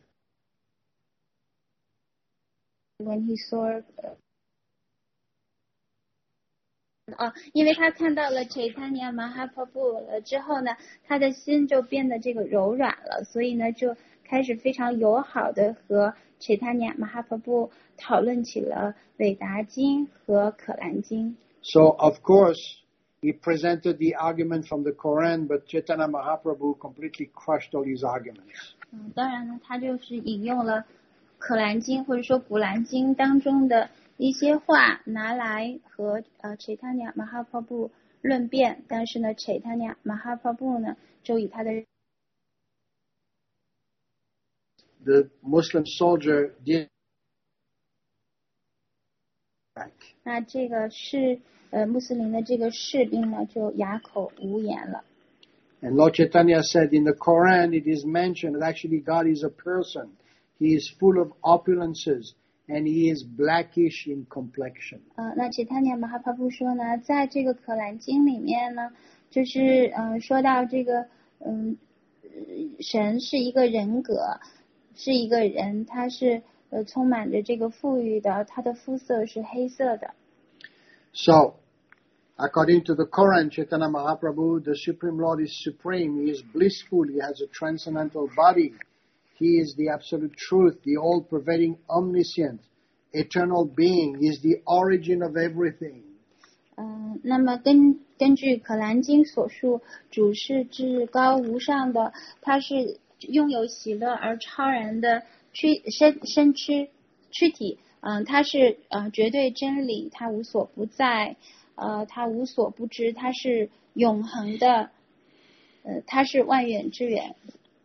When he saw 哦，因为他看到了 Chaitanya Mahaprabhu 了之后呢，他的心就变得这个柔软了，所以呢就开始非常友好的和 Chaitanya Mahaprabhu 讨论起了韦达经和可兰经。 So of course he presented the argument from the Quran, but Chaitanya Mahaprabhu completely crushed all his arguments. 嗯，当然呢，他就是引用了可兰经或者说古兰经当中的一些话拿来和呃 Chaitanya Mahaprabhu 论辩，但是呢 Chaitanya Mahaprabhu 呢就以他的 The Muslim soldier did back. 那这个是呃穆斯林的这个士兵呢就哑口无言了。 And Lord Chaitanya said in the Quran it is mentioned that actually God is a person. He is full of opulences and he is blackish in complexion. 呃，那 Chaitanya Mahaprabhu 说呢，在这个可兰经里面呢，就是呃说到这个嗯、呃，神是一个人格，是一个人，他是呃充满着这个富裕的，他的肤色是黑色的。 So, according to the Quran, Chaitanya Mahaprabhu, the Supreme Lord is supreme. He is blissful. He has a transcendental body. He is the absolute truth, the all-pervading, omniscient, eternal being. He is the origin of everything. 嗯、呃，那么根根据可兰经所述，主是至高无上的，他是拥有喜乐而超然的躯身身躯躯体，嗯、呃，他是呃绝对真理，他无所不在，呃，他无所不知，他是永恒的，呃，他是万远之源。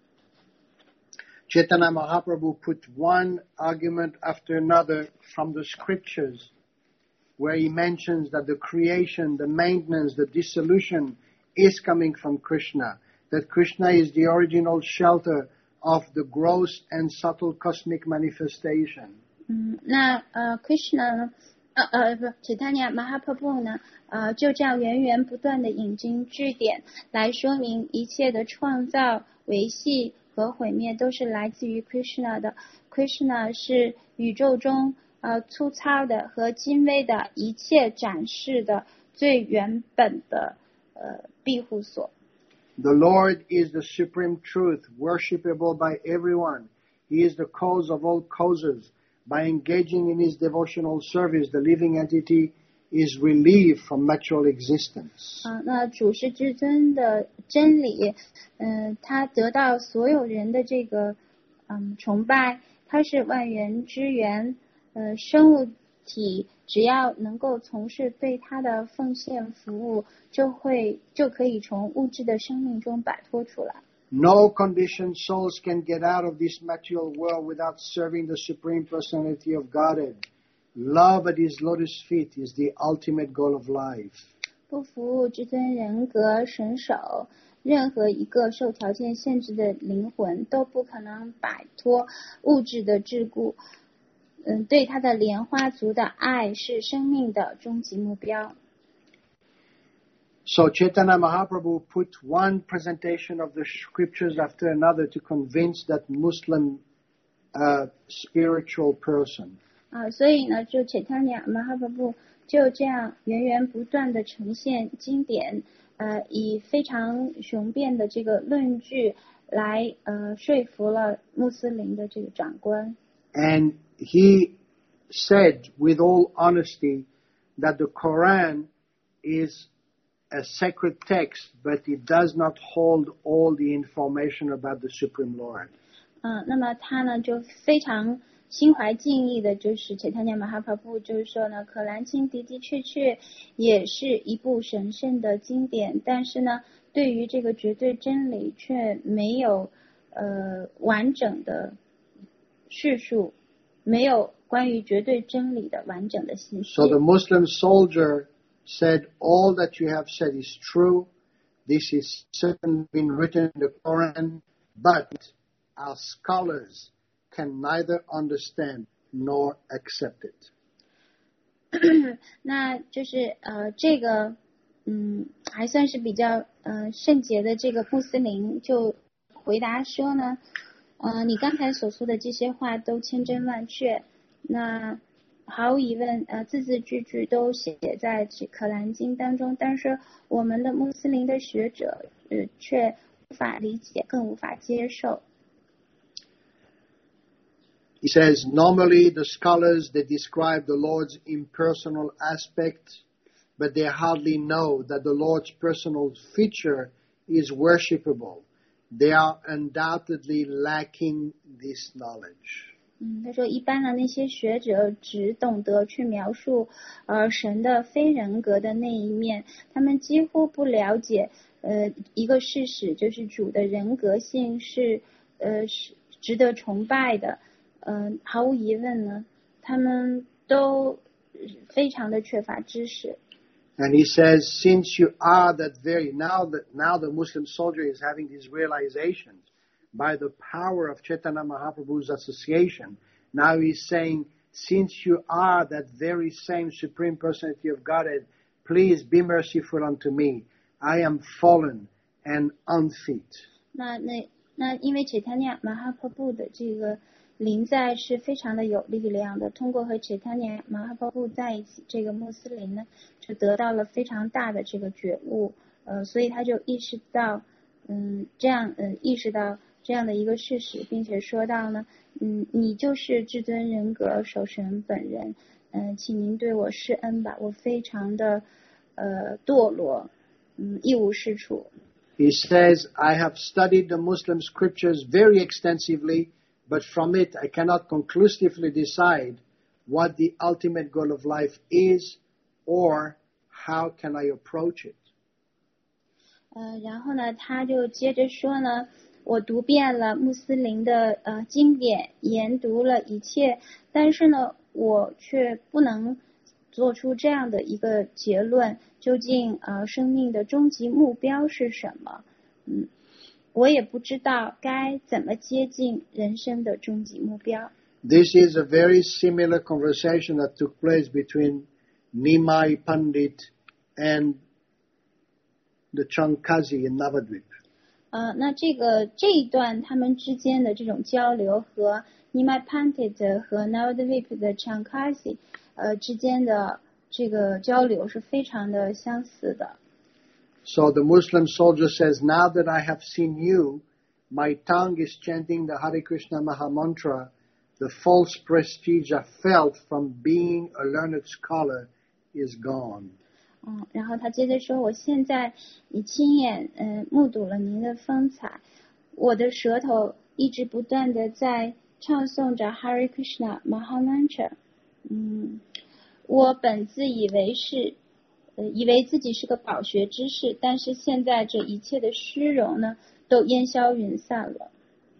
Chaitanya Mahaprabhu put one argument after another from the scriptures where he mentions that the creation, the maintenance, the dissolution is coming from Krishna, that Krishna is the original shelter of the gross and subtle cosmic manifestation. 嗯，那呃 Krishna 呢，呃呃不 Chaitanya Mahaprabhu 呢，呃就这样源源不断的引经据典来说明一切的创造、维系和毁灭都是来自于 Krishna 的。Krishna 是宇宙中呃粗糙的和精微的一切展示的最原本的呃庇护所。 The Lord is the supreme truth, worshipable by everyone. He is the cause of all causes. By engaging in his devotional service, the living entity is relieved from material existence. 啊，那主是至尊的真理，嗯、呃，他得到所有人的这个嗯崇拜，他是万源之源，呃，生物体只要能够从事对他的奉献服务，就会就可以从物质的生命中摆脱出来。 No conditioned souls can get out of this material world without serving the Supreme Personality of Godhead. Love at his lotus feet is the ultimate goal of life. 不服务至尊人格神手，任何一个受条件限制的灵魂都不可能摆脱物质的桎梏。嗯，对他的莲花族的爱是生命的终极目标。 So Chaitanya Mahaprabhu put one presentation of the scriptures after another to convince that Muslim uh, spiritual person. 啊，所以呢，就 Chaitanya Mahaprabhu 就这样源源不断的呈现经典，呃，以非常雄辩的这个论据来呃说服了穆斯林的这个长官。 And he said with all honesty that the Quran is a sacred text, but it does not hold all the information about the Supreme Lord. 嗯，那么他呢就非常心怀敬意的，就是 Chaitanya Mahaprabhu 就是说呢，可兰经的的确确也是一部神圣的经典，但是呢，对于这个绝对真理却没有呃完整的叙述，没有关于绝对真理的完整的信息。 So the Muslim soldier said, all that you have said is true. This is certainly been written in the Quran, but our scholars can neither understand nor accept it. 那就是呃，这个嗯，还算是比较呃圣洁的这个穆斯林就回答说呢，呃，你刚才所说的这些话都千真万确，那毫无疑问，呃，字字句句都写在这可兰经当中，但是我们的穆斯林的学者呃却无法理解，更无法接受。 He says, normally the scholars, they describe the Lord's impersonal aspect, but they hardly know that the Lord's personal feature is worshipable. They are undoubtedly lacking this knowledge. 嗯，他说一般的那些学者只懂得去描述呃神的非人格的那一面，他们几乎不了解呃一个事实，就是主的人格性是呃是值得崇拜的。嗯、呃，毫无疑问呢，他们都非常的缺乏知识。 And he says, since you are that very, now that now the Muslim soldier is having these realizations by the power of Chaitanya Mahaprabhu's association, now he's saying, since you are that very same Supreme Personality of Godhead, please be merciful unto me. I am fallen and unfit. 那那那因为 Chaitanya Mahaprabhu 的这个临在是非常的有力量的，通过和 Chaitanya Mahaprabhu 在一起，这个穆斯林呢就得到了非常大的这个觉悟，呃，所以他就意识到，嗯，这样，嗯，意识到这样的一个事实，并且说到呢，嗯，你就是至尊人格守神本人，嗯，请您对我施恩吧，我非常的呃堕落，嗯，一无是处。 He says, I have studied the Muslim scriptures very extensively, but from it I cannot conclusively decide what the ultimate goal of life is or how can I approach it. 呃，然后呢，他就接着说呢，我读遍了穆斯林的呃经典，研读了一切，但是呢，我却不能做出这样的一个结论，究竟呃生命的终极目标是什么？嗯，我也不知道该怎么接近人生的终极目标。 This is a very similar conversation that took place between Nimai Pandit and the Chankazi in Navadvip. 呃，那这个这一段他们之间的这种交流和 Nimai Pandit 和 Navadvip 的 Chankazi 呃之间的这个交流是非常的相似的。 So the Muslim soldier says, now that I have seen you, my tongue is chanting the Hare Krishna Maha Mantra. The false prestige I felt from being a learned scholar is gone. 嗯，然后他接着说，我现在已亲眼嗯、呃、目睹了您的风采，我的舌头一直不断的在唱诵着 Hare Krishna Maha Mantra。嗯，我本自以为是呃以为自己是个饱学之士，但是现在这一切的虚荣呢都烟消云散了。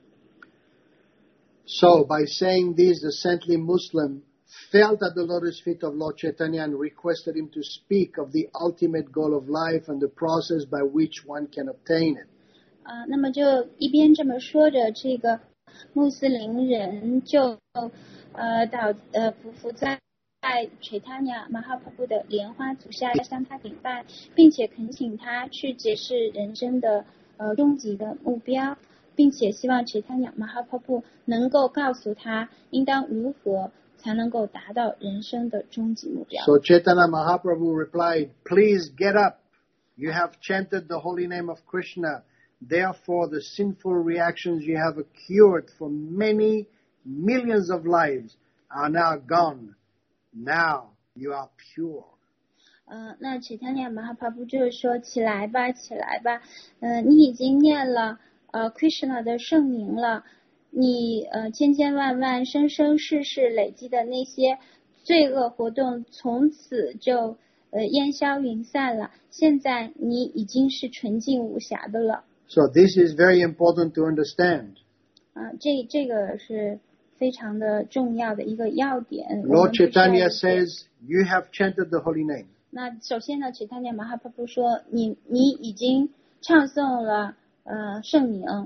So by saying this, the saintly Muslim felt at the lotus feet of Lord Chaitanya and requested him to speak of the ultimate goal of life and the process by which one can obtain it. 啊，那么就一边这么说着，这个穆斯林人就呃倒呃匍匐在在 Chaitanya Mahaprabhu 的莲花足下向他顶拜，并且恳请他去解释人生的呃终极的目标，并且希望 Chaitanya Mahaprabhu 能够告诉他应当如何才能够达到人生的终极目标。 So Chaitanya Mahaprabhu replied, please get up. You have chanted the holy name of Krishna. Therefore, the sinful reactions you have accrued for many millions of lives are now gone. Now you are pure. 呃，那 Chaitanya Mahaprabhu 就是说，起来吧，起来吧，呃，你已经念了呃 Krishna 的圣名了，你呃千千万万生生世世累积的那些罪恶活动，从此就呃烟消云散了。现在你已经是纯净无瑕的了。 So this is very important to understand. 啊、呃，这这个是非常的重要的一个要点。 Lord Chaitanya says, you have chanted the holy name. 那首先呢 Chaitanya Mahaprabhu 说，你你已经唱诵了呃圣名。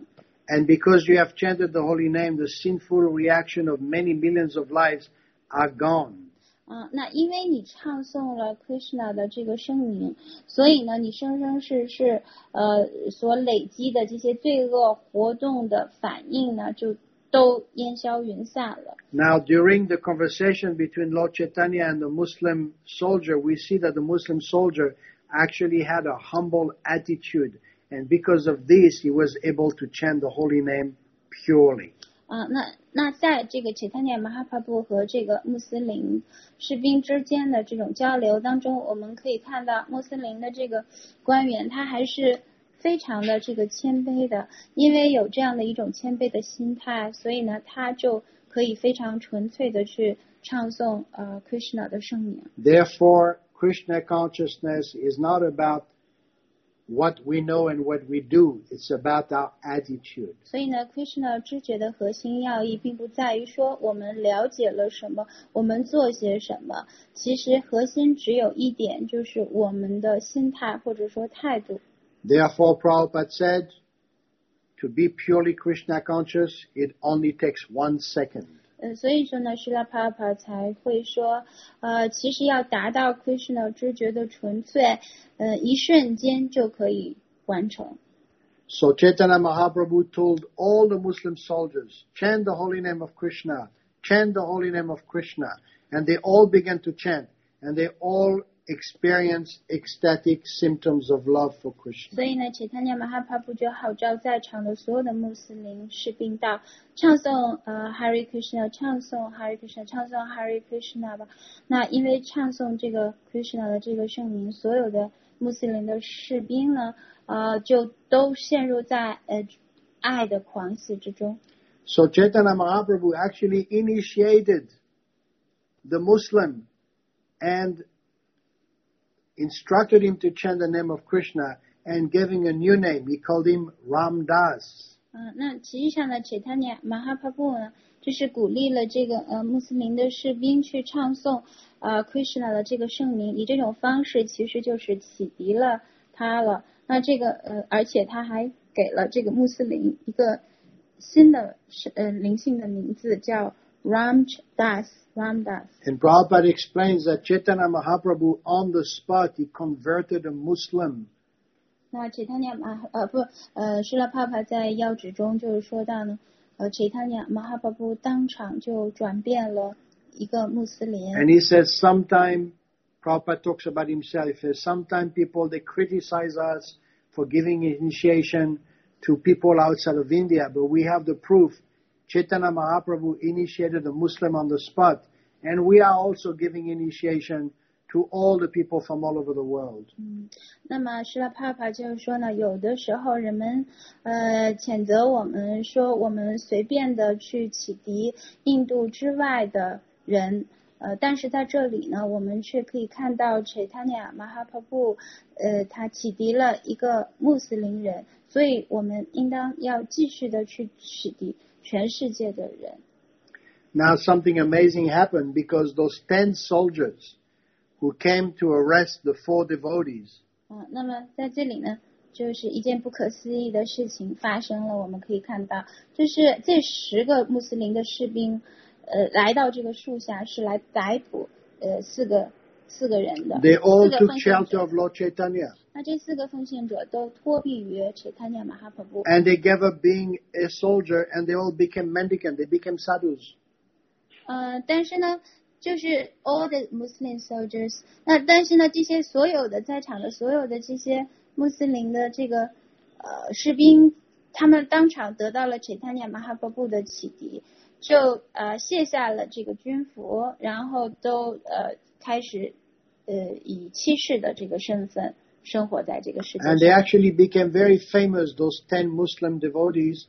And because you have chanted the holy name, the sinful reaction of many millions of lives are gone. 啊，那因为你唱诵了 Krishna 的这个圣名，所以呢，你生生世世呃所累积的这些罪恶活动的反应呢，就都烟消云散了。 Now, during the conversation between Lord Chaitanya and the Muslim soldier, we see that the Muslim soldier actually had a humble attitude, and because of this, he was able to chant the holy name purely. 啊，那那在这个 Chaitanya Mahaprabhu 和这个穆斯林士兵之间的这种交流当中，我们可以看到穆斯林的这个官员他还是非常的这个谦卑的，因为有这样的一种谦卑的心态，所以呢，他就可以非常纯粹的去唱诵呃 Krishna 的圣名。 Therefore, Krishna consciousness is not about what we know and what we do. It's about our attitude. 所以呢 Krishna 知觉的核心要义并不在于说我们了解了什么，我们做些什么，其实核心只有一点，就是我们的心态或者说态度。 Therefore, Prabhupada said, to be purely Krishna conscious, it only takes one second. 呃，所以说呢 Srila Prabhupada 才会说，呃，其实要达到 Krishna 知觉的纯粹，呃，一瞬间就可以完成。 So Chaitanya Mahaprabhu told all the Muslim soldiers, chant the holy name of Krishna, chant the holy name of Krishna. And they all began to chant, and they all experienced ecstatic symptoms of love for Krishna. 所以呢 Chaitanya Mahaprabhu 就号召在场的所有的穆斯林士兵道，唱诵呃 Hare Krishna， 唱诵 Hare Krishna， 唱诵 Hare Krishna 吧。那因为唱诵这个 Krishna 的这个圣名，所有的穆斯林的士兵呢，呃，就都陷入在呃爱的狂喜之中。 So Chaitanya Mahaprabhu actually initiated the Muslim and instructed him to chant the name of Krishna and gave him a new name. He called him Ram Das. 嗯、呃，那实际上呢 Chaitanya Mahaprabhu 呢，就是鼓励了这个呃穆斯林的士兵去唱诵呃 Krishna 的这个圣名，以这种方式其实就是启迪了他了。那这个呃，而且他还给了这个穆斯林一个新的呃灵性的名字，叫 Ram Das。Ramdas. And Prabhupada explains that Chaitanya Mahaprabhu on the spot, he converted a Muslim. 那 Chaitanya 马呃不呃 Srila Prabhupada 在要旨中就是说到呢，呃 Chaitanya Mahaprabhu 当场就转变了一个穆斯林。 And he says sometime, Prabhupada talks about himself, he says sometime people they criticize us for giving initiation to people outside of India, but we have the proof. Chaitanya Mahaprabhu initiated a Muslim on the spot, and we are also giving initiation to all the people from all over the world. 嗯，那么 Srila Prabhupada 就是说呢，有的时候人们呃谴责我们说我们随便的去启迪印度之外的人，呃，但是在这里呢，我们却可以看到 Chaitanya Mahaprabhu 呃他启迪了一个穆斯林人，所以我们应当要继续的去启迪全世界的人。 Now something amazing happened because those ten soldiers who came to arrest the four devotees. 嗯，那么在这里呢，就是一件不可思议的事情发生了。我们可以看到，就是这十个穆斯林的士兵，呃，来到这个树下是来逮捕呃四个四个人的。 They all 四个 took 奉献 shelter 者 of Lord Chaitanya. 那这四个奉献者都托庇于 Chaitanya Mahaprabhu。 And they gave up being a soldier and they all became mendicant, they became sadhus. 呃，但是呢，就是 all the Muslim soldiers， 那但是呢，这些所有的在场的所有的这些穆斯林的这个呃士兵，他们当场得到了 Chaitanya Mahaprabhu 的启迪，就呃卸下了这个军服，然后都呃开始呃以骑士的这个身份生活在这个世界 And they 上。 actually became very famous, those ten Muslim devotees,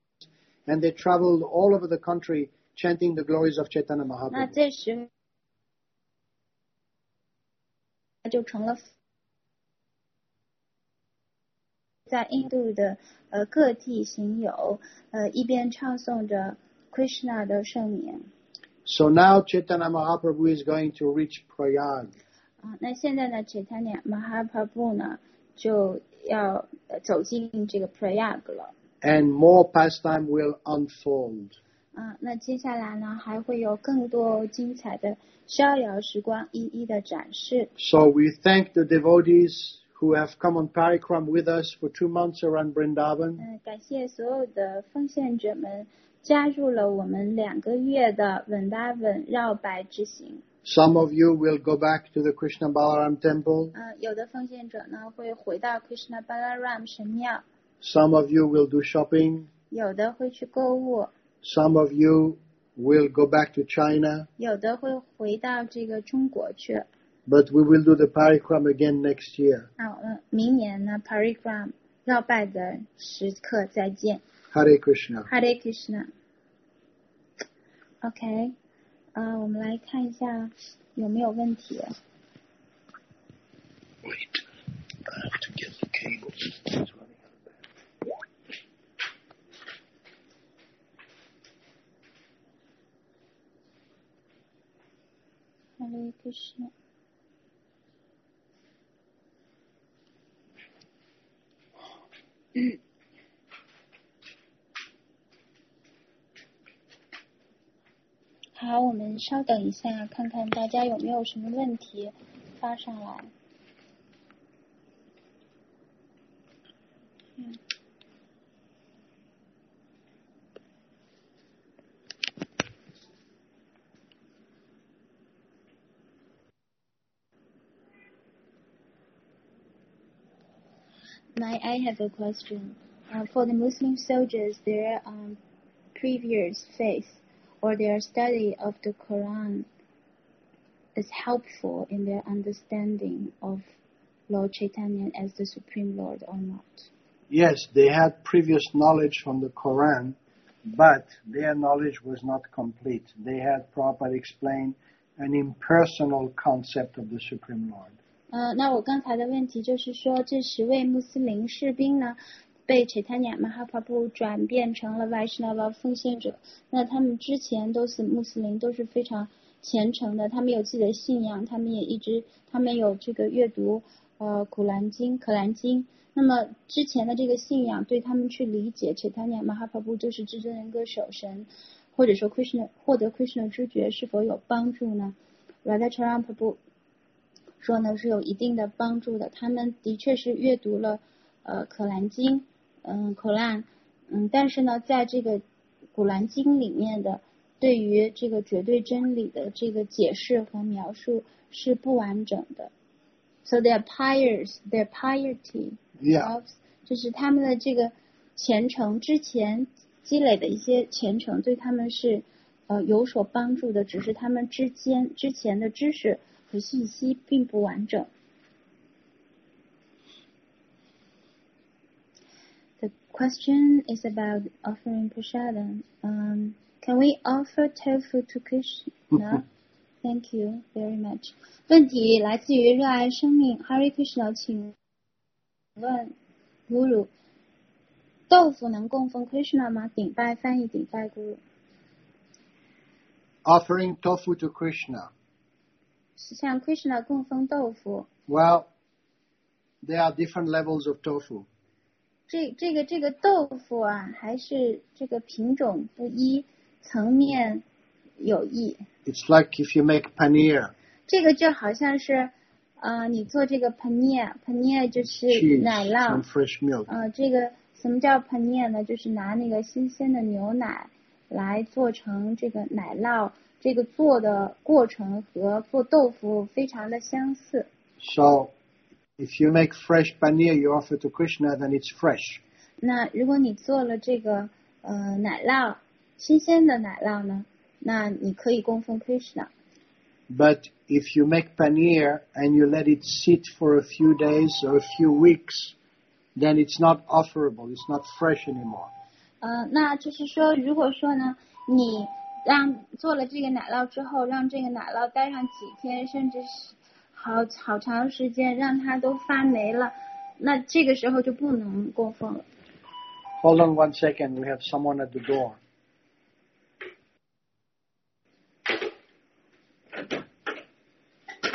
and they traveled all over the country chanting the glories of Chaitanya 那 Mahaprabhu. 这时就成了在印度的呃各地行游，呃一边唱诵着 Krishna 的圣名。 So now Chaitanya Mahaprabhu is going to reach Prayag. 啊，那现在呢 Chaitanya Mahaprabhu 呢就要呃走进这个 Prayag 了。 and more pastime will unfold. 嗯，那接下来呢，还会有更多精彩的逍遥时光一一的展示。 So we thank the devotees who have come on Parikram with us for two months around Vrindavan. 嗯，感谢所有的奉献者们加入了我们两个月的稳达稳绕白之行。 Some of you will go back to the Krishna Balaram temple. 嗯，有的奉献者呢会回到 Krishna Balaram 神庙， Some of you will do shopping. 有的会去购物， Some of you will go back to China. 有的会回到这个中国去。 But we will do the Parikram again next year. 那我们明年呢 Parikram 绕拜的时刻再见。 Hare Krishna. Hare Krishna。 OK， 呃，我们来看一下有没有问题。 Wait, I have to get the cable. Hare Krishna。 好，我们稍等一下，看看大家有没有什么问题发上来。嗯。I, I have a question. Uh, for the Muslim soldiers, their um, previous faith or their study of the Quran is helpful in their understanding of Lord Chaitanya as the Supreme Lord or not? Yes, they had previous knowledge from the Quran, but their knowledge was not complete. They had properly explained an impersonal concept of the Supreme Lord. 呃，那我刚才的问题就是说，这十位穆斯林士兵呢，被 Chaitanya Mahaprabhu 转变成了 Vaishnava 奉献者。那他们之前都是穆斯林，都是非常虔诚的，他们有自己的信仰，他们也一直，他们有这个阅读呃古兰经、可兰经。那么之前的这个信仰对他们去理解 Chaitanya Mahaprabhu 就是至尊人格守神，或者说 Krishna 获得 Krishna 知觉是否有帮助呢？ Radhacharan Prabhu 说呢是有一定的帮助的，他们的确是阅读了呃可兰经，嗯可兰，嗯，但是呢，在这个古兰经里面的对于这个绝对真理的这个解释和描述是不完整的。So their pious, their piety, Yeah. 就是他们的这个虔诚之前积累的一些虔诚对他们是呃有所帮助的，只是他们之间之前的知识和信息并不完整。The question is about offering prasadam. Um, can we offer tofu to Krishna? Thank you very much. 问题来自于热爱生命 Hare Krishna， 请问 Guru， 豆腐能供奉 Krishna 吗？顶拜翻译顶拜 Guru。 Offering tofu to Krishna. 向 Krishna 供奉豆腐。 Well, there are different levels of tofu. 这这个这个豆腐啊，还是这个品种不一，层面有异。 It's like if you make paneer. 这个就好像是呃你做这个 paneer paneer 就是 Cheese 奶酪 and fresh milk. 呃这个什么叫 paneer 呢？就是拿那个新鲜的牛奶来做成这个奶酪，这个做的过程和做豆腐非常的相似。 So, if you make fresh paneer, you offer to Krishna, then it's fresh. 那如果你做了这个呃奶酪，新鲜的奶酪呢，那你可以供奉 Krishna。 But if you make paneer and you let it sit for a few days or a few weeks, then it's not offerable. It's not fresh anymore. 呃，那就是说，如果说呢，你让做了这个奶酪之后，让这个奶酪待上几天，甚至是好好长时间，让它都发霉了，那这个时候就不能供奉了。 Hold on one second. We have someone at the door.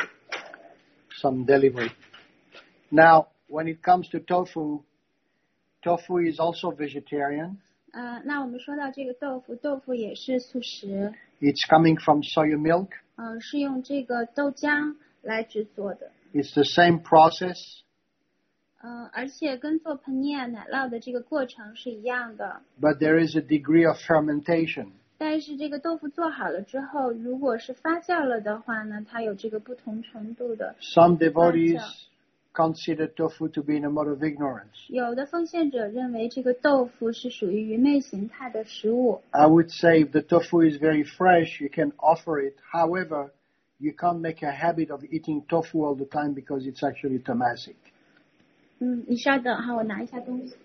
Some delivery. Now, when it comes to tofu, tofu is also vegetarian. 呃，那我们说到这个豆腐，豆腐也是素食。 It's coming from soya milk. 呃，是用这个豆浆来制作的。 It's the same process. 呃，而且跟做 paneer 奶酪的这个过程是一样的。 But there is a degree of fermentation. 但是这个豆腐做好了之后，如果是发酵了的话呢，它有这个不同程度的。 Some devotees consider tofu to be in a mode of ignorance. 有的奉献者认为这个豆腐是属于愚昧形态的食物。 I would say if the tofu is very fresh, you can offer it. However, you can't make a habit of eating tofu all the time because it's actually tamasic. 嗯，你稍等哈，我拿一下东西。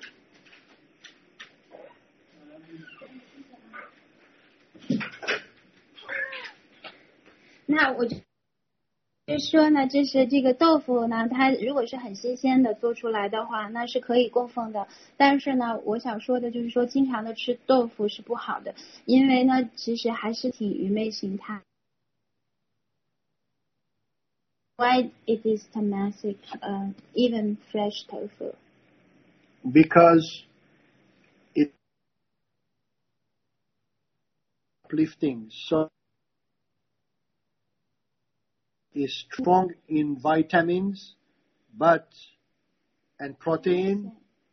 那我就就说呢，就是这个豆腐呢，它如果是很新鲜的做出来的话，那是可以供奉的。但是呢，我想说的就是说，经常的吃豆腐是不好的，因为呢，其实还是挺愚昧形态。Why it is tamasic, uh, even fresh tofu? Because it's uplifting. So is strong in vitamins, but and protein,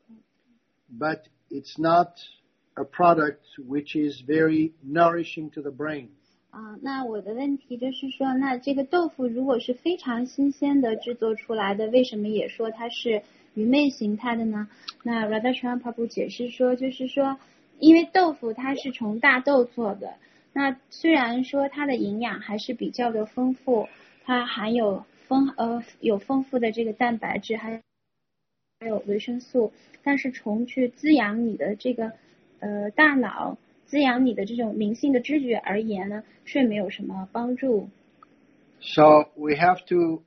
but it's not a product which is very nourishing to the brain. 啊，那我的问题就是说，那这个豆腐如果是非常新鲜的制作出来的，为什么也说它是愚昧形态的呢？那 Radhacharya Prabhu 解释说，就是说，因为豆腐它是从大豆做的，那虽然说它的营养还是比较的丰富。它含有丰呃有丰富的这个蛋白质，还还有维生素，但是从去滋养你的这个呃大脑，滋养你的这种灵性的知觉而言呢，却没有什么帮助。 So we have to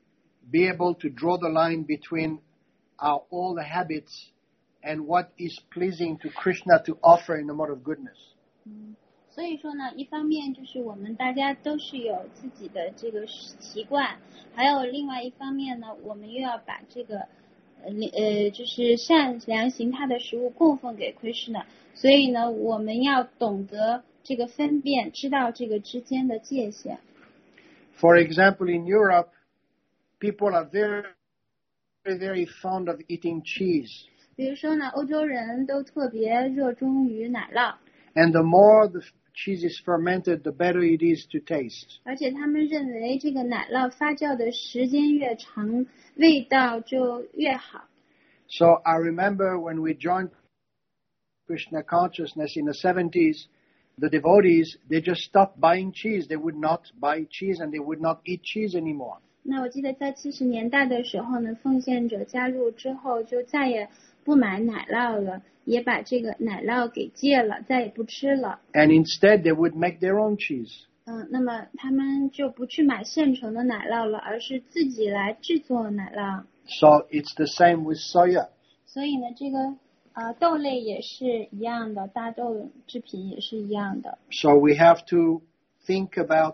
be able to draw the line between our old habits and what is pleasing to Krishna to offer in the mode of goodness. 嗯。所以说呢，一方面就是我们大家都是有自己的这个习惯，还有另外一方面呢，我们又要把这个呃呃就是善良形态的食物供奉给 Krishna， 所以呢，我们要懂得这个分辨，知道这个之间的界限。 For example, in Europe, people are very, very, very fond of eating cheese. 比如说呢，欧洲人都特别热衷于奶酪。 And the more the cheese is fermented, the better it is to taste. 而且他们认为这个奶酪发酵的时间越长，味道就越好。 So I remember when we joined Krishna consciousness in the seventies, the devotees, they just stopped buying cheese. They would not buy cheese and they would not eat cheese anymore. 那我记得在七十年代的时候呢，奉献者加入之后就再也不买奶酪了，也把这个奶酪给戒了，再也不吃了。 And instead they would make their own cheese. 嗯，那么他们就不去买现成的奶酪了，而是自己来制作奶酪。 So it's the same with soya. 所以呢，这个呃豆类也是一样的，大豆制品也是一样的。 So we have to think about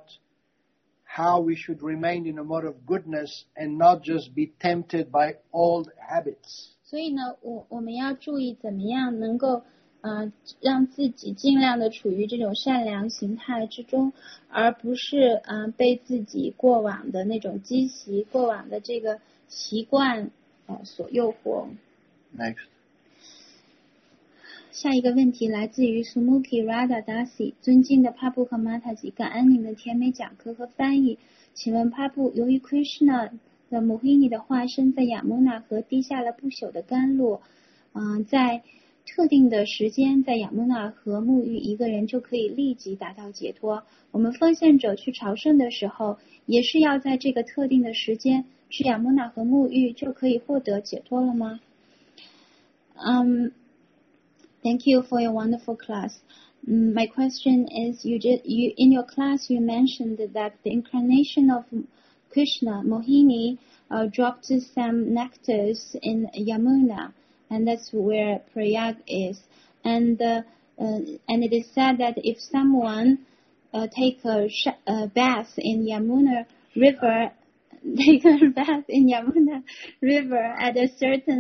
how we should remain in a mode of goodness and not just be tempted by old habits. 所以呢，我我们要注意怎么样能够呃让自己尽量的处于这种善良形态之中，而不是嗯、呃、被自己过往的那种积习、过往的这个习惯呃所诱惑。 Next. 下一个问题来自于 Sumukhi Radha Dasi， 尊敬的帕布和玛塔吉，感恩您的甜美讲课和翻译。请问帕布，由于 Krishna 的 Mohini 的化身在雅穆纳河滴下了不朽的甘露，嗯、呃，在特定的时间在雅穆纳河沐浴，一个人就可以立即达到解脱。我们奉献者去朝圣的时候，也是要在这个特定的时间去雅穆纳河沐浴，就可以获得解脱了吗？嗯、um, Thank you for your wonderful class. Um, my question is, you, just, you in your class you mentioned that the incarnation of Krishna, Mohini, uh, dropped some nectars in Yamuna, and that's where Prayag is. And uh, uh, and it is said that if someone uh, take a, sh- a bath in Yamuna River, take a bath in Yamuna River at a certain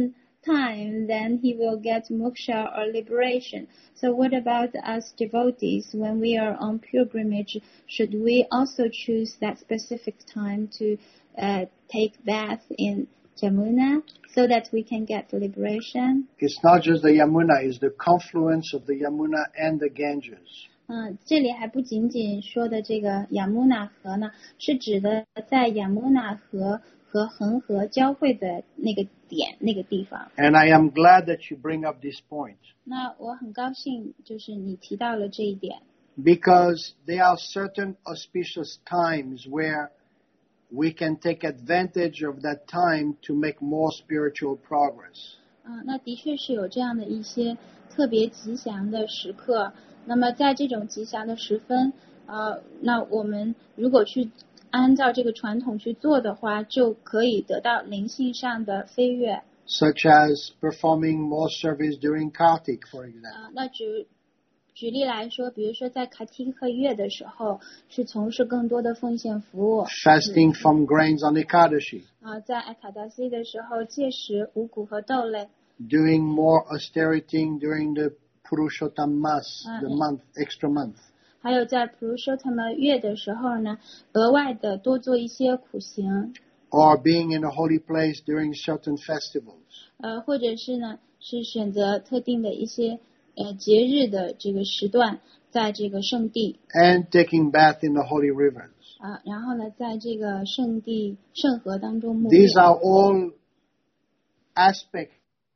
time, then he will get moksha or liberation. So what about us devotees when we are on pilgrimage? Should we also choose that specific time to uh, take bath in Yamuna so that we can get liberation? It's not just the Yamuna, it's the confluence of the Yamuna and the Ganges. 嗯，这里还不仅仅说的这个雅穆纳河呢，是指的在雅穆纳河和恒河交汇的那个点那个地方。 And I am glad that you bring up this point. 那我很高兴，就是你提到了这一点。 Because there are certain auspicious times where we can take advantage of that time to make more spiritual progress. 嗯，那的确是有这样的一些特别吉祥的时刻。那么在这种吉祥的时分，呃，那我们如果去按照这个传统去做的话，就可以得到灵性上的飞跃。 Such as performing more service during Kartik, for example. 啊、呃，那举举例来说，比如说在卡提克月的时候，是从事更多的奉献服务。 Fasting from grains on Ekadashi. 啊、呃，在艾卡达西的时候戒食五谷和豆类。 Doing more austerity during the Purushottam Mas, the month, extra month. 还有在 Purushottam 月的时候呢，额外的多做一些苦行。 Or being in a holy place during certain festivals. 呃，或者是呢，是选择特定的一些呃节日的这个时段，在这个圣地。 And taking bath in the holy rivers. 啊、呃，然后呢，在这个圣地圣河当中沐浴。 These are all aspects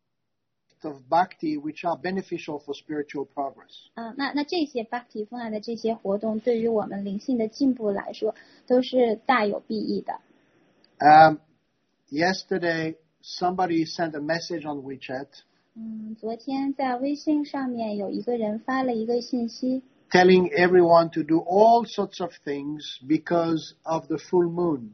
of bhakti which are beneficial for spiritual progress. 啊、呃，那那这些 bhakti 奉爱的这些活动，对于我们灵性的进步来说，都是大有裨益的。 Um, yesterday, somebody sent a message on WeChat. 嗯，昨天在微信上面有一个人发了一个信息。 Telling everyone to do all sorts of things because of the full moon.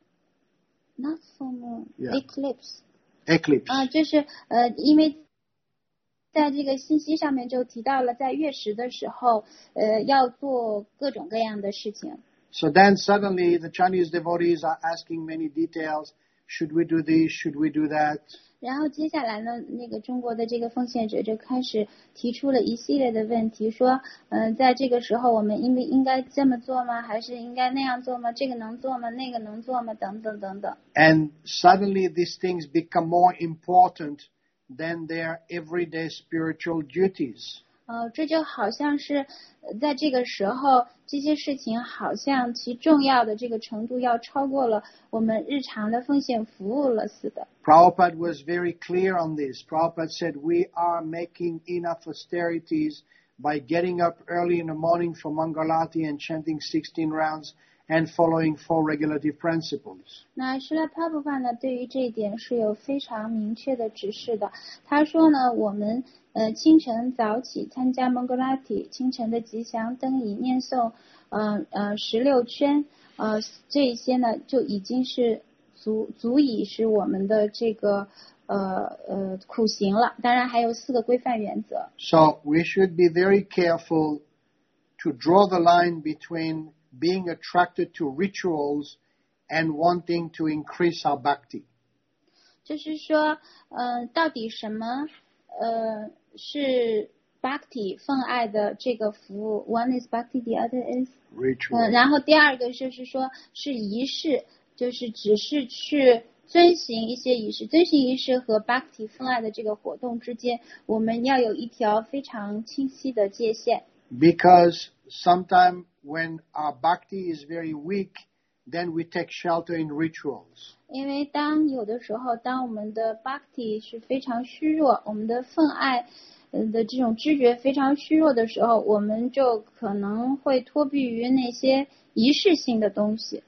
Not full moon, yeah. eclipse. Eclipse. 啊，就是呃，因为在这个信息上面就提到了，在月食的时候，呃，要做各种各样的事情。 So then suddenly the Chinese devotees are asking many details. Should we do this? Should we do that? 然后接下来呢，那个中国的这个奉献者就开始提出了一系列的问题，说，嗯、呃，在这个时候我们应不应该这么做吗？还是应该那样做吗？这个能做吗？那个能做吗？等等等等。 And suddenly these things become more important than their everyday spiritual duties. 呃，这就好像是在这个时候，这些事情好像其重要的这个程度要超过了我们日常的奉献服务了似的。 Prabhupada was very clear on this. Prabhupada said, we are making enough austerities by getting up early in the morning for Mangalati and chanting sixteen rounds and following four regulative principles. 那施拉帕布帕呢，对于这一点是有非常明确的指示的。他说呢，我们呃清晨早起参加 Mangalati 清晨的吉祥灯仪念诵，呃呃十六圈，呃这一些呢就已经是足足以是我们的这个呃呃苦行了。当然还有四个规范原则。 So we should be very careful to draw the line between being attracted to rituals and wanting to increase our bhakti. 就是说，呃，到底什么呃是 bhakti 奉爱的这个服务 ？One is bhakti, the other is ritual. 嗯、呃，然后第二个就是说是仪式，就是只是去遵行一些仪式，遵行仪式和 bhakti 奉爱的这个活动之间，我们要有一条非常清晰的界限。 Because sometimes when our bhakti is very weak, then we take shelter in rituals. 因为当有的时候，当我们的 bhakti 是非常虚弱，我们的奉爱的这种知觉非常虚弱的时候，我们就可能会脱避于那些仪式性的东西。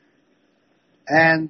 And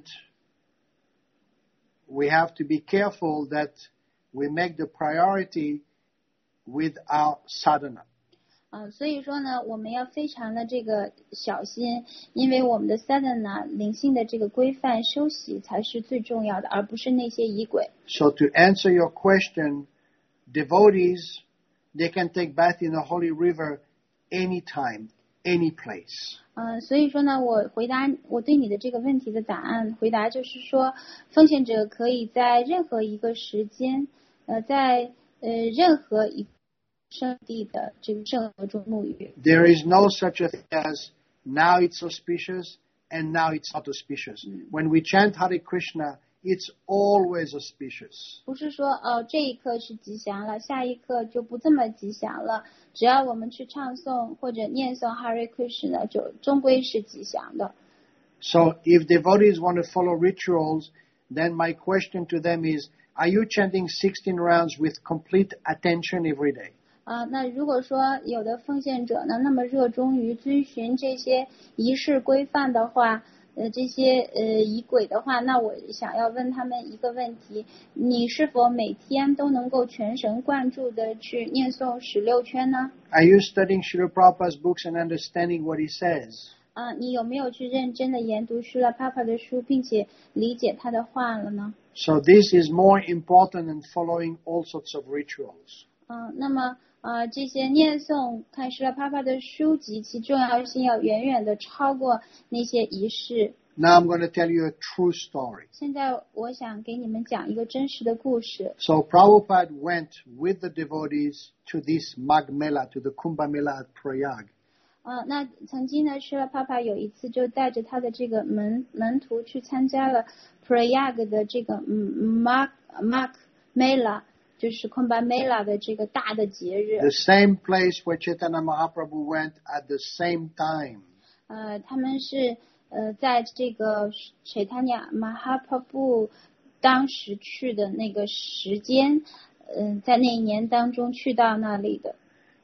we have to be careful that we make the priority with our sadhana. 嗯，所以说呢，我们要非常的这个小心，因为我们的 sadhana 灵性的这个规范修习才是最重要的，而不是那些仪轨。 So to answer your question, devotees, they can take bath in a holy river anytime, any place. 嗯，所以说呢，我回答我对你的这个问题的答案回答就是说，奉献者可以在任何一个时间， 呃，在呃任何一圣地的这个圣河中沐浴。 There is no such a thing as now it's auspicious and now it's not auspicious. When we chant Hare Krishna, it's always auspicious. 不是说哦这一刻是吉祥了，下一刻就不这么吉祥了。只要我们去唱诵或者念诵 Hare Krishna， 就终归是吉祥的。 So if devotees want to follow rituals, then my question to them is, are you chanting sixteen rounds with complete attention every day? 啊，那如果说有的奉献者呢，那么热衷于遵循这些仪式规范的话，呃，这些呃仪轨的话，那我想要问他们一个问题：你是否每天都能够全神贯注的去念诵十六圈呢？ Are you studying Srila Prabhupada's books and understanding what he says? 啊，你有没有去认真的研读施拉帕帕的书，并且理解他的话了呢？ So this is more important than following all sorts of rituals. 嗯，那么呃，这些念诵看施拉帕帕的书籍，其重要性要远远的超过那些仪式。 Now I'm going to tell you a true story. 现在我想给你们讲一个真实的故事。 So Prabhupada went with the devotees to this Magh Mela, to the Kumbh Mela at Prayag. 呃，那曾经呢，施拉帕帕有一次就带着他的这个门门徒去参加了 Prayag 的这个嗯 Magh Magh Mela。就是昆巴梅拉的这个大的节日。 The same place where Chaitanya Mahaprabhu went at the same time. 呃，他们是呃在这个 Chaitanya Mahaprabhu 当时去的那个时间，嗯、呃，在那一年当中去到那里的。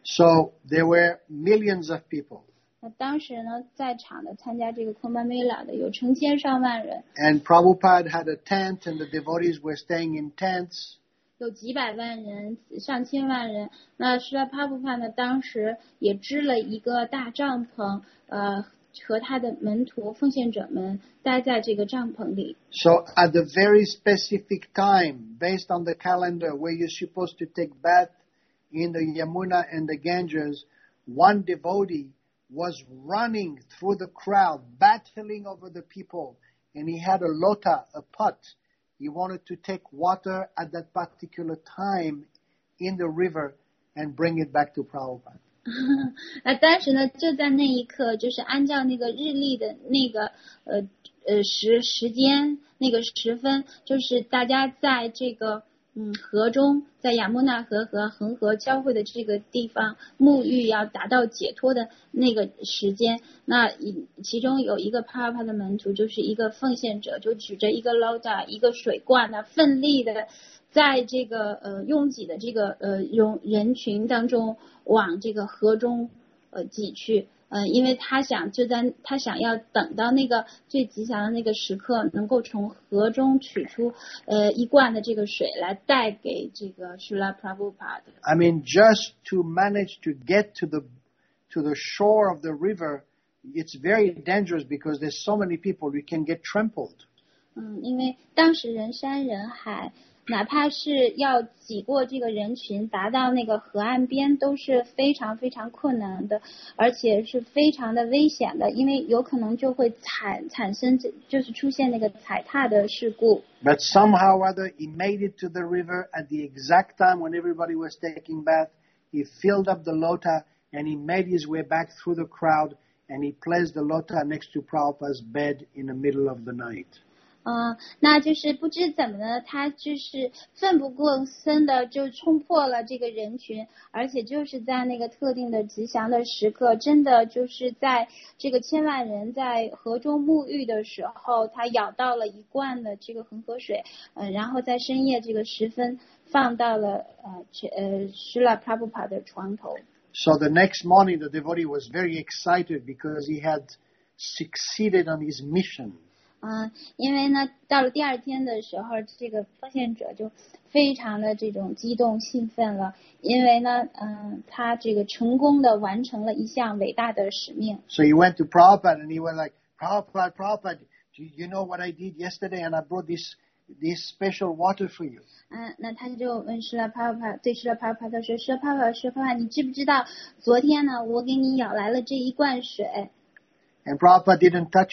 So there were millions of people. 那当时呢，在场的参加这个昆巴梅拉的有成千上万人。 And Prabhupada had a tent and the devotees were staying in tents. 有几百万人，上千万人。那施拉帕布帕呢，当时也支了一个大帐篷，呃，和他的门徒、奉献者们待在这个帐篷里。 So at the very specific time, based on the calendar where you're supposed to take bath in the Yamuna and the Ganges, one devotee was running through the crowd, battling over the people, and he had a lota, a pot. He wanted to take water at that particular time in the river and bring it back to Prabhupada. 那当时呢，就在那一刻，就是按照那个日历的那个呃呃时时间那个时分，就是大家在这个嗯河中，在雅穆纳河和恒河交汇的这个地方沐浴，要达到解脱的那个时间。那其中有一个帕帕的门徒，就是一个奉献者，就举着一个 loda 一个水罐呢，奋力的在这个呃拥挤的这个呃人人群当中往这个河中呃挤去。嗯，因为他想就在他想要等到那个最吉祥的那个时刻，能够从河中取出呃一罐的这个水来带给这个 Srila Prabhupada。 I mean, just to manage to get to the to the shore of the river, it's very dangerous because there's so many people, you can get trampled. 嗯，因为当时人山人海，哪怕是要挤过这个人群达到那个河岸边都是非常非常困难的，而且是非常的危险的，因为有可能就会产产生就是出现那个踩踏的事故。 But somehow or other, he made it to the river at the exact time when everybody was taking bath. He filled up the lota and he made his way back through the crowd and he placed the lota next to Prabhupada's bed in the middle of the night. 嗯，那就是不知怎么呢，他就是奋不顾身的就冲破了这个人群，而且就是在那个特定的吉祥的时刻，真的就是在这个千万人在河中沐浴的时候，他舀到了一罐的这个恒河水，嗯、呃，然后在深夜这个时分放到了呃呃施拉帕布帕的床头。 So the next morning, the devotee was very excited because he had succeeded on his mission. 嗯，因为呢，到了第二天的时候，这个奉献者就非常的这种激动兴奋了，因为呢，嗯，他这个成功的完成了一项伟大的使命。 So he went to Prabhupada and he was like, Prabhupada, Prabhupada, do you know what I did yesterday? And I brought this this special water for you. 嗯，那他就问施拉帕帕，对施拉帕帕他说，施拉帕帕，施拉帕帕，你知不知道昨天呢，我给你舀来了这一罐水？ And Prabhupada didn't touch it.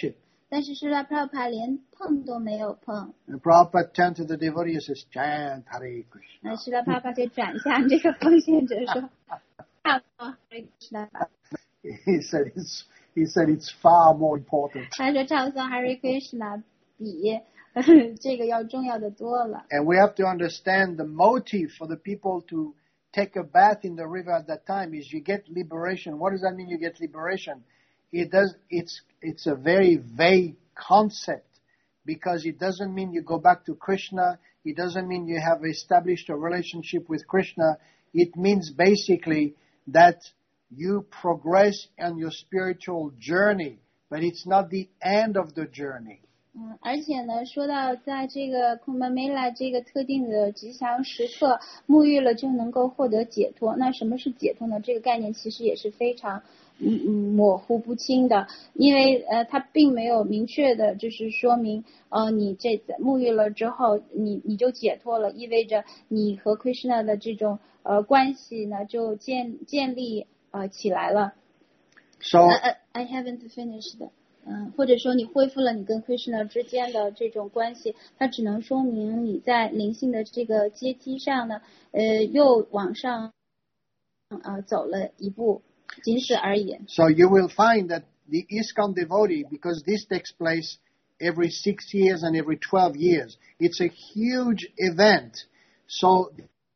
但是施拉普拉帕连碰都没有碰。 And Prabhupada turned to the devotee and says, Chant Hare Krishna. 那施拉普拉帕就转向这个奉献者说：“唱哦 Hare Krishna 吧。” He said it's he said it's far more important. 他说唱诵 Hare Krishna 比这个要重要的多了。 And we have to understand the motive for the people to take a bath in the river at that time is you get liberation. What does that mean, you get liberation? It does. It's it's a very vague concept because it doesn't mean you go back to Krishna. It doesn't mean you have established a relationship with Krishna. It means basically that you progress on your spiritual journey, but it's not the end of the journey. 嗯，而且呢，说到在这个库巴梅拉这个特定的吉祥时刻沐浴了就能够获得解脱。那什么是解脱呢？这个概念其实也是非常嗯嗯模糊不清的，因为呃它并没有明确的就是说明呃你这沐浴了之后你你就解脱了，意味着你和 Krishna 的这种呃关系呢就建建立呃起来了。 So uh, I haven't finished. 嗯，或者说你恢复了你跟 Krishna 之间的这种关系，它只能说明你在灵性的这个阶梯上呢，呃，又往上呃走了一步，仅此而已。 So you will find that the ISKCON devotee, because this takes place every six years and every twelve years, it's a huge event. So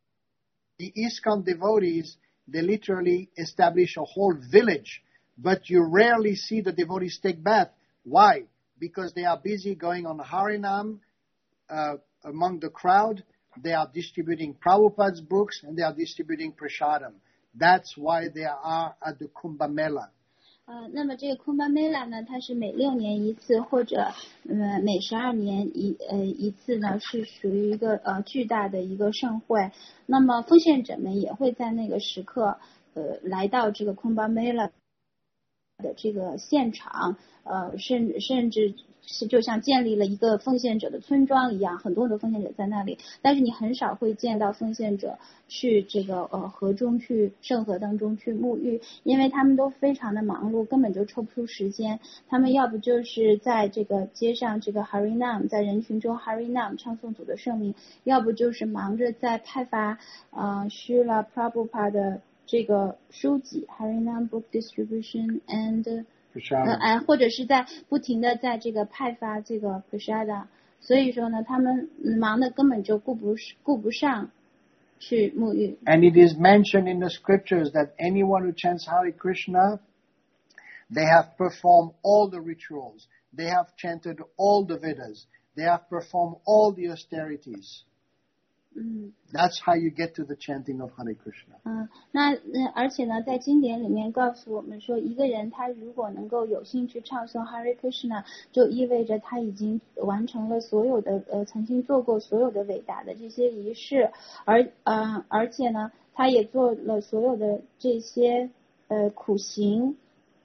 the ISKCON devotees, they literally establish a whole village. But you rarely see the devotees take bath. Why? Because they are busy going on Harinam uh, among the crowd. They are distributing Prabhupada's books and they are distributing Prasadam. That's why they are at the Kumbh Mela. 呃，那么这个 Kumbh Mela 呢，它是每六年一次，或者呃每十二年一呃一次呢，是属于一个呃巨大的一个盛会。那么奉献者们也会在那个时刻呃来到这个 Kumbh Mela 的这个现场，呃，甚甚至是就像建立了一个奉献者的村庄一样，很多的奉献者在那里，但是你很少会见到奉献者去这个呃河中去圣河当中去沐浴，因为他们都非常的忙碌，根本就抽不出时间。他们要不就是在这个街上这个 Harinam， 在人群中 Harinam 唱诵主的圣名，要不就是忙着在派发呃 Srila Prabhupada 的这个书籍 Harinam Book Distribution and 呃哎，或者是在不停的在这个派发这个 Prasada， 所以说呢，他们忙的根本就顾不顾不上去沐浴。 And it is mentioned in the scriptures that anyone who chants Hare Krishna, they have performed all the rituals, they have chanted all the Vedas, they have performed all the austerities. 嗯 That's how you get to the chanting of Hare Krishna. 嗯，那而且呢，在经典里面告诉我们说，一个人他如果能够有幸去唱诵 Hare Krishna， 就意味着他已经完成了所有的呃曾经做过所有的伟大的这些仪式，而呃而且呢，他也做了所有的这些呃苦行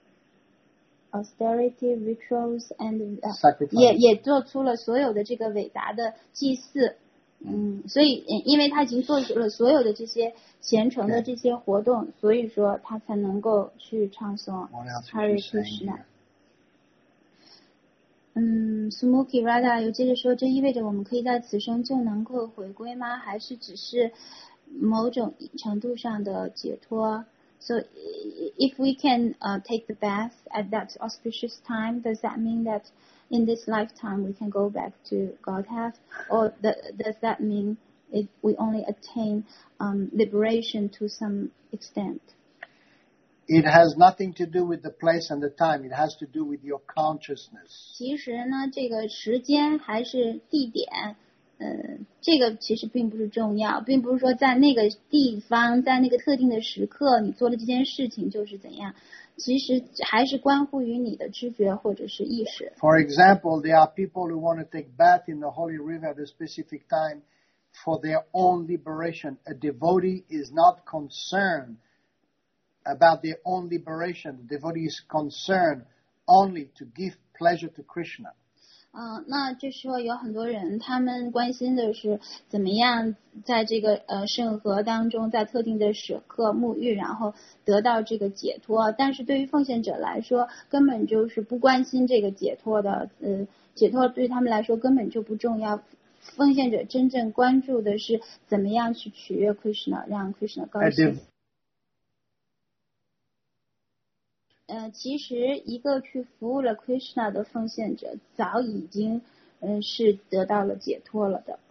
austerity rituals and、uh, 也也做出了所有的这个伟大的祭祀。嗯，所以因为他已经做了所有的这些虔诚的这些活动，所以说他才能够去唱诵 Hare Krishna。嗯 ，Sumukhi Radha 又接着说，这意味着我们可以在此生就能够回归吗？还是只是某种程度上的解脱 ？So if we can uh, take the bath at that auspicious time, does that mean that in this lifetime we can go back to Godhead, or the, does that mean if we only attain um, liberation to some extent? It has nothing to do with the place and the time. It has to do with your consciousness. 其实呢，这个时间还是地点，呃，这个其实并不是重要，并不是说在那个地方，在那个特定的时刻，你做了这件事情就是怎样。其实还是关乎于你的知觉或者是意识。 For example, there are people who want to take bath in the holy river at a specific time for their own liberation. A devotee is not concerned about their own liberation. The devotee is concerned only to give pleasure to Krishna. 嗯、呃，那就是说有很多人他们关心的是怎么样在这个呃圣河当中，在特定的时刻沐浴，然后得到这个解脱。但是对于奉献者来说，根本就是不关心这个解脱的，呃，解脱对他们来说根本就不重要。奉献者真正关注的是怎么样去取悦 Krishna， 让 Krishna 高兴。呃，其实一个去服务了 Krishna 的奉献者，早已经嗯、呃、是得到了解脱了的。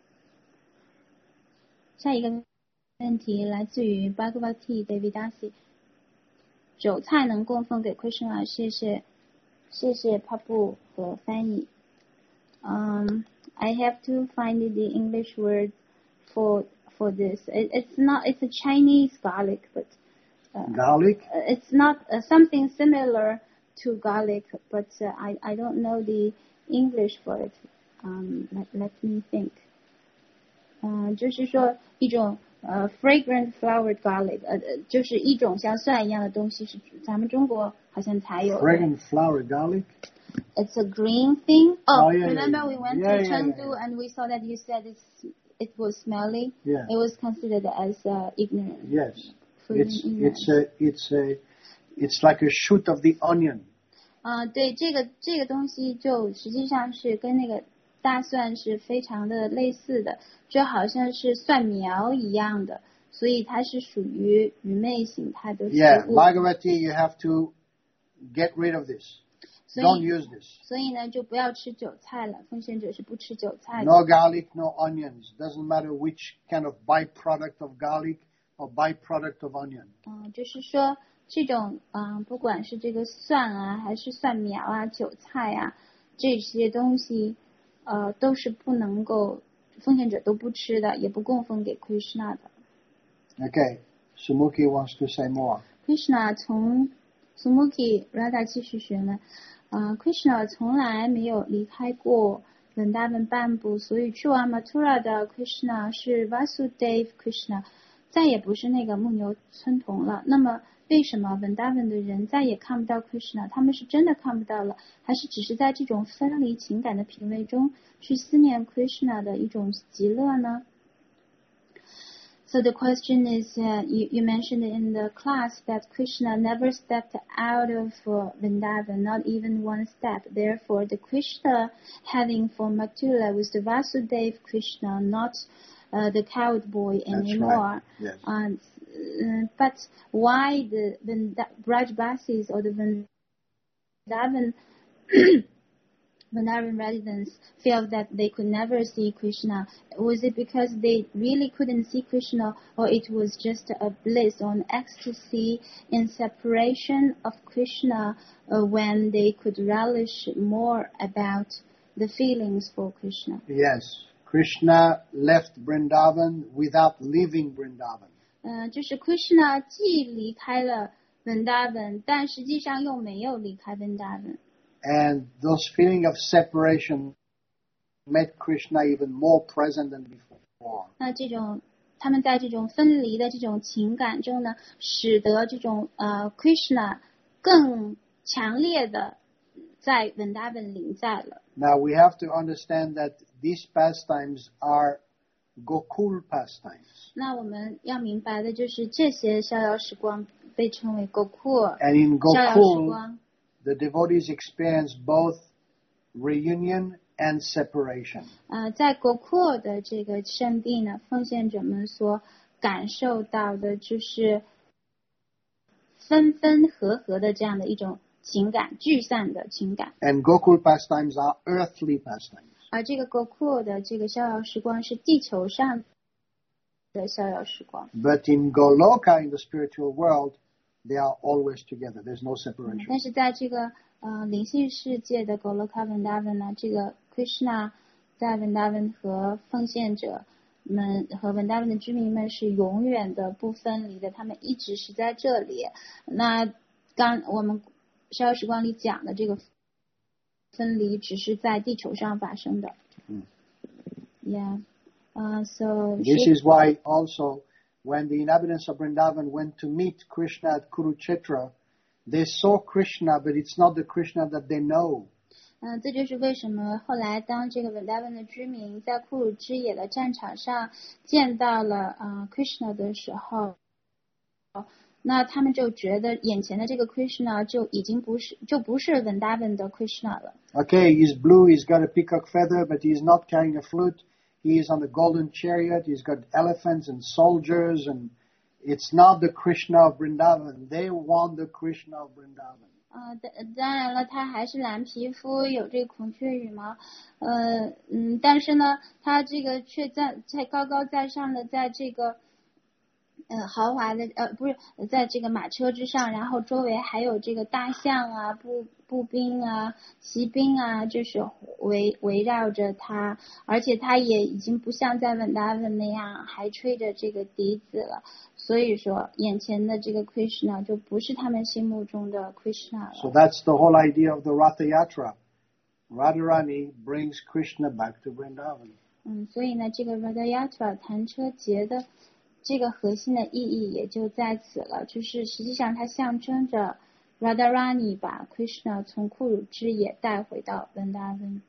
下一个问题来自于 Bhagavati Devidasi， 酒菜能供奉给 Krishna， 谢谢谢谢帕布和翻译。Um, I have to find the English word for for this. It, it's not. It's a Chinese garlic, but uh, garlic. It's not uh, something similar to garlic, but uh, I I don't know the English for it. Um, let let me think. 嗯、呃，就是说一种呃 fragrant flowered garlic， 呃就是一种像蒜一样的东西，是咱们中国好像才有的。 Fragrant flowered garlic. It's a green thing. Oh, oh yeah, remember yeah, yeah. we went yeah, to yeah, Chengdu yeah, yeah. and we saw that you said it's, it was smelly. Yeah. It was considered as uh, ignorant. Yes. It's ignorant. it's a it's a it's like a shoot of the onion. 啊、uh, ，对，这个这个东西就实际上是跟那个大蒜是非常的类似的，就好像是蒜苗一样的，所以它是属于愚昧形态的食物。 Yeah, Bhagavati, you have to get rid of this. Don't use this. 所以呢，就不要吃韭菜了。奉献者是不吃韭菜的。 No garlic, no onions. Doesn't matter which kind of byproduct of garlic or byproduct of onion. 嗯，就是说这种嗯、呃，不管是这个蒜啊，还是蒜苗啊、韭菜啊，这些东西，呃，都是不能够奉献者都不吃的，也不供奉给 Krishna 的。 Okay, Sumukhi wants to say more. Krishna 从 Sumukhi Radha 继续学呢。呃 Krishna 从来没有离开过文达文半步，所以去往 Mathura 的 Krishna 是 Vasudev Krishna， 再也不是那个牧牛村童了。那么为什么文达文的人再也看不到 Krishna？ 他们是真的看不到了，还是只是在这种分离情感的品味中去思念 Krishna 的一种极乐呢？ So the question is, uh, you, you mentioned in the class that Krishna never stepped out of uh, Vrindavan, not even one step. Therefore, the Krishna having for Mathura was the Vasudev Krishna, not uh, the coward boy anymore. That's right. Yes. Um, uh, but why the Brajbasis or the Vrindavan Vrindavan residents felt that they could never see Krishna? Was it because they really couldn't see Krishna, or it was just a bliss or an ecstasy in separation of Krishna uh, when they could relish more about the feelings for Krishna? Yes. Krishna left Vrindavan without leaving Vrindavan. 呃，就是 Krishna 既离开了 Vrindavan， 但实际上又没有离开 Vrindavan。 And those feeling of separation made Krishna even more present than before. 那这种他们在这种分离的这种情感中呢，使得这种呃 Krishna 更强烈的在 Vrindavan 临在了。 Now we have to understand that these pastimes are Gokul pastimes. 那我们要明白的就是这些逍遥时光被称为 Gokul。 And in 逍遥时 Gokul, 光 the devotees experience both reunion and separation. 呃，在 Gokul 的这个圣地呢，奉献者们所感受到的就是分分合合的这样的一种情感，聚散的情感。 And Gokul pastimes are earthly pastimes. 而这个 Gokul 的这个逍遥时光是地球上的逍遥时光。 But in Goloka, in the spiritual world, they are always together. There's no separation. 但是在这个呃灵性世界的 Goloka Vrindavan 呢，这个 Krishna 在 Vrindavan 和奉献者们和 Vrindavan 的居民们是永远的不分离的，他们一直是在这里。那刚我们逍遥时光里讲的这个分离，只是在地球上发生的。 嗯 Yeah. Uh, so This she, is why also when the inhabitants of Vrindavan went to meet Krishna at Kurukshetra, they saw Krishna, but it's not the Krishna that they know. 嗯、呃，这就是为什么后来当这个文达文的居民在库鲁之野的战场上见到了呃 Krishna 的时候，那他们就觉得眼前的这个 Krishna 就已经不是就不是文达文的 Krishna 了。 Okay, he's blue, he's got a peacock feather, but he's not carrying a flute. He is on the golden chariot, he's got elephants and soldiers, and it's not the Krishna of Vrindavan. They want the Krishna of Vrindavan. 呃，当当然了，他还是蓝皮肤，有这个孔雀羽毛，呃，嗯，但是呢，他这个却在在高高在上的在这个，呃，豪华的呃不是在这个马车之上，然后周围还有这个大象啊、步步兵啊、骑兵啊，就是围围绕着他，而且他也已经不像在稳达文那样还吹着这个笛子了。所以说，眼前的这个 Krishna 就不是他们心目中的 Krishna 了。 So that's the whole idea of the Ratha Yatra. Radharani brings Krishna back to Vrindavan. 嗯，所以呢，这个 Ratha Yatra 弹车节的这个核心的意义也就在此了，就是实际上它象征着 Radharani 把 Krishna 从库鲁之野带回到文达文。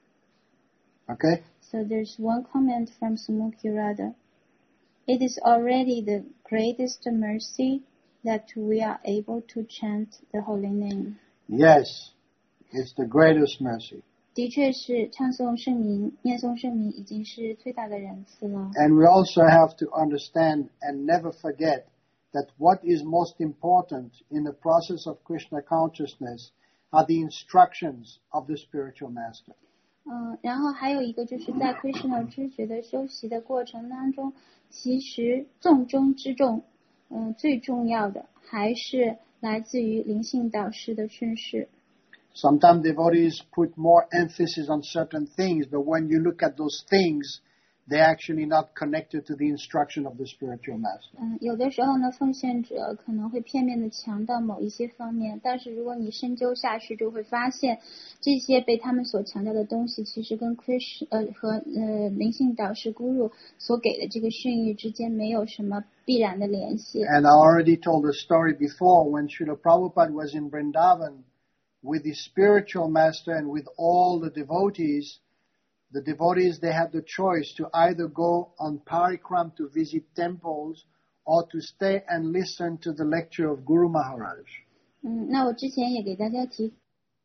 Okay? So there's one comment from Sumukhi Radha. It is already the greatest mercy that we are able to chant the holy name. Yes, it's the greatest mercy. 的确是唱诵圣名、念诵圣名已经是最大的仁慈了。 And we also have to understand and never forget that what is most important in the process of Krishna consciousness are the instructions of the spiritual master. 嗯，然后还有一个就是在 Krishna 知觉的修习的过程当中，其实重中之重，嗯，最重要的还是来自于灵性导师的训示。 Sometimes devotees put more emphasis on certain things, but when you look at those things, they're actually not connected to the instruction of the spiritual master. 嗯，有的时候呢，奉献者可能会片面的强调某一些方面，但是如果你深究下去，就会发现这些被他们所强调的东西，其实跟 Krishna 呃和呃灵性导师 Guru 所给的这个训谕之间没有什么必然的联系。 And I already told the story before when Srila Prabhupada was in Vrindavan with his spiritual master and with all the devotees. The devotees, they had the choice to either go on parikram to visit temples or to stay and listen to the lecture of Guru Maharaj. 嗯，那我之前也给大家提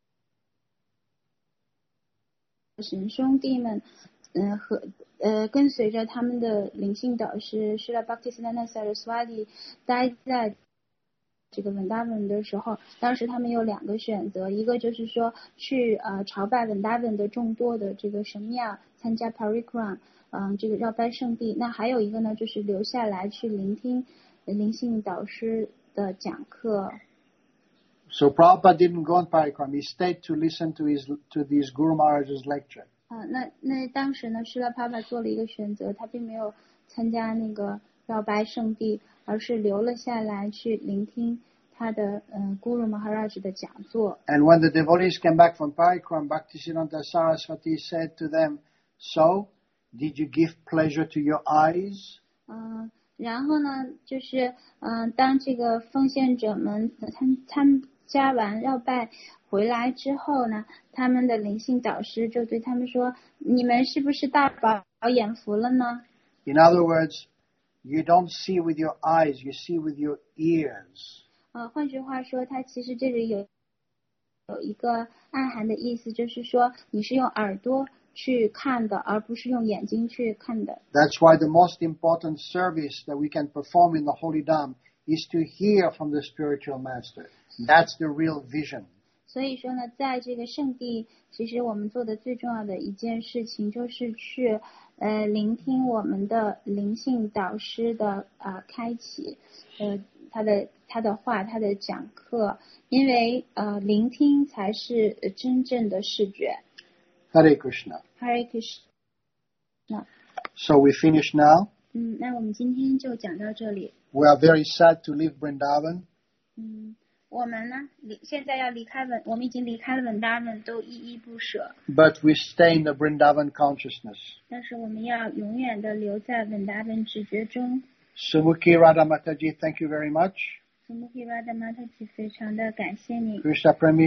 神兄弟们，嗯、呃、和呃跟随着他们的灵性导师 Srila Bhaktisiddhanta Saraswati 待在这个文达文的时候，当时他们有两个选择，一个就是说去呃朝拜文达文的众多的这个神庙，参加 parikram， 嗯、呃，这个绕拜圣地。那还有一个呢，就是留下来去聆听灵性导师的讲课。 So Prabhupada didn't go on parikram; he stayed to listen to his to these Guru Maharaj's lecture. 啊、呃，那那当时呢，施拉帕帕做了一个选择，他并没有参加那个绕拜圣地，而是留了下来去聆听他的嗯 Guru Maharaj 的讲座。 And when the devotees came back from parikram, Bhaktisiddhanta Saraswati said to them, "So, did you give pleasure to your eyes?" 嗯、呃，然后呢，就是嗯、呃，当这个奉献者们参参加完绕拜回来之后呢，他们的灵性导师就对他们说：“你们是不是大饱眼福了呢？” In other words, you don't see with your eyes, you see with your ears. 呃，换句话说，它其实这里有有一个暗含的意思，就是说你是用耳朵去看的，而不是用眼睛去看的。 That's why the most important service that we can perform in the Holy Dham is to hear from the spiritual master. That's the real vision. 所以说呢，在这个圣地，其实我们做的最重要的一件事情，就是去呃聆听我们的灵性导师的呃开启，呃他的他的话，他的讲课，因为呃聆听才是真正的视觉。 Hare Krishna. Hare Krishna. So we finish now. 嗯，那我们今天就讲到这里。 We are very sad to leave Vrindavan. 嗯，我们呢，离现在要离开文，我们已经离开了文达文，都依依不舍。 But we stay in the Vrindavan consciousness. 但是我们要永远的留在文达文直觉中。 Sumukhi Radha Mataji, thank you very much. Sumukhi Radha Mataji 非常的感谢你。 Krishna Premi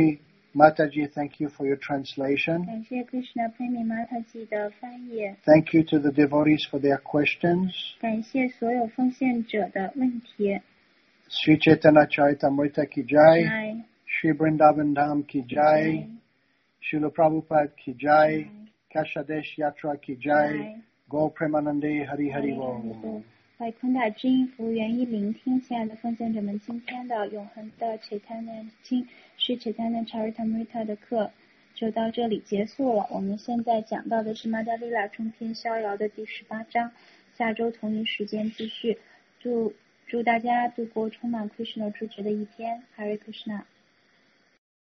Mataji, thank you for your translation. 感谢 Krishna Premi Mataji 的翻译。 Thank you to the devotees for their questions. 感谢所有奉献者的问题。 Sri Chaitanya Charitamrita ki jai. 在 Sri Vrindavan Dham ki jai. Srila Prabhupada ki jai. Kashadesh Yatra ki jai. Go Premanande Hari Hari Bol. 在昆达知音服务员一聆听，亲爱的奉献者们，今天的永恒的 Chaitanya 经是 Chaitanya Charitamrita 的课就到这里结束了。我们现在讲到的是玛达丽拉中篇逍遥的第十八章，下周同一时间继续。祝祝大家度过充满 Krishna 主旨的一天。Hare Krishna。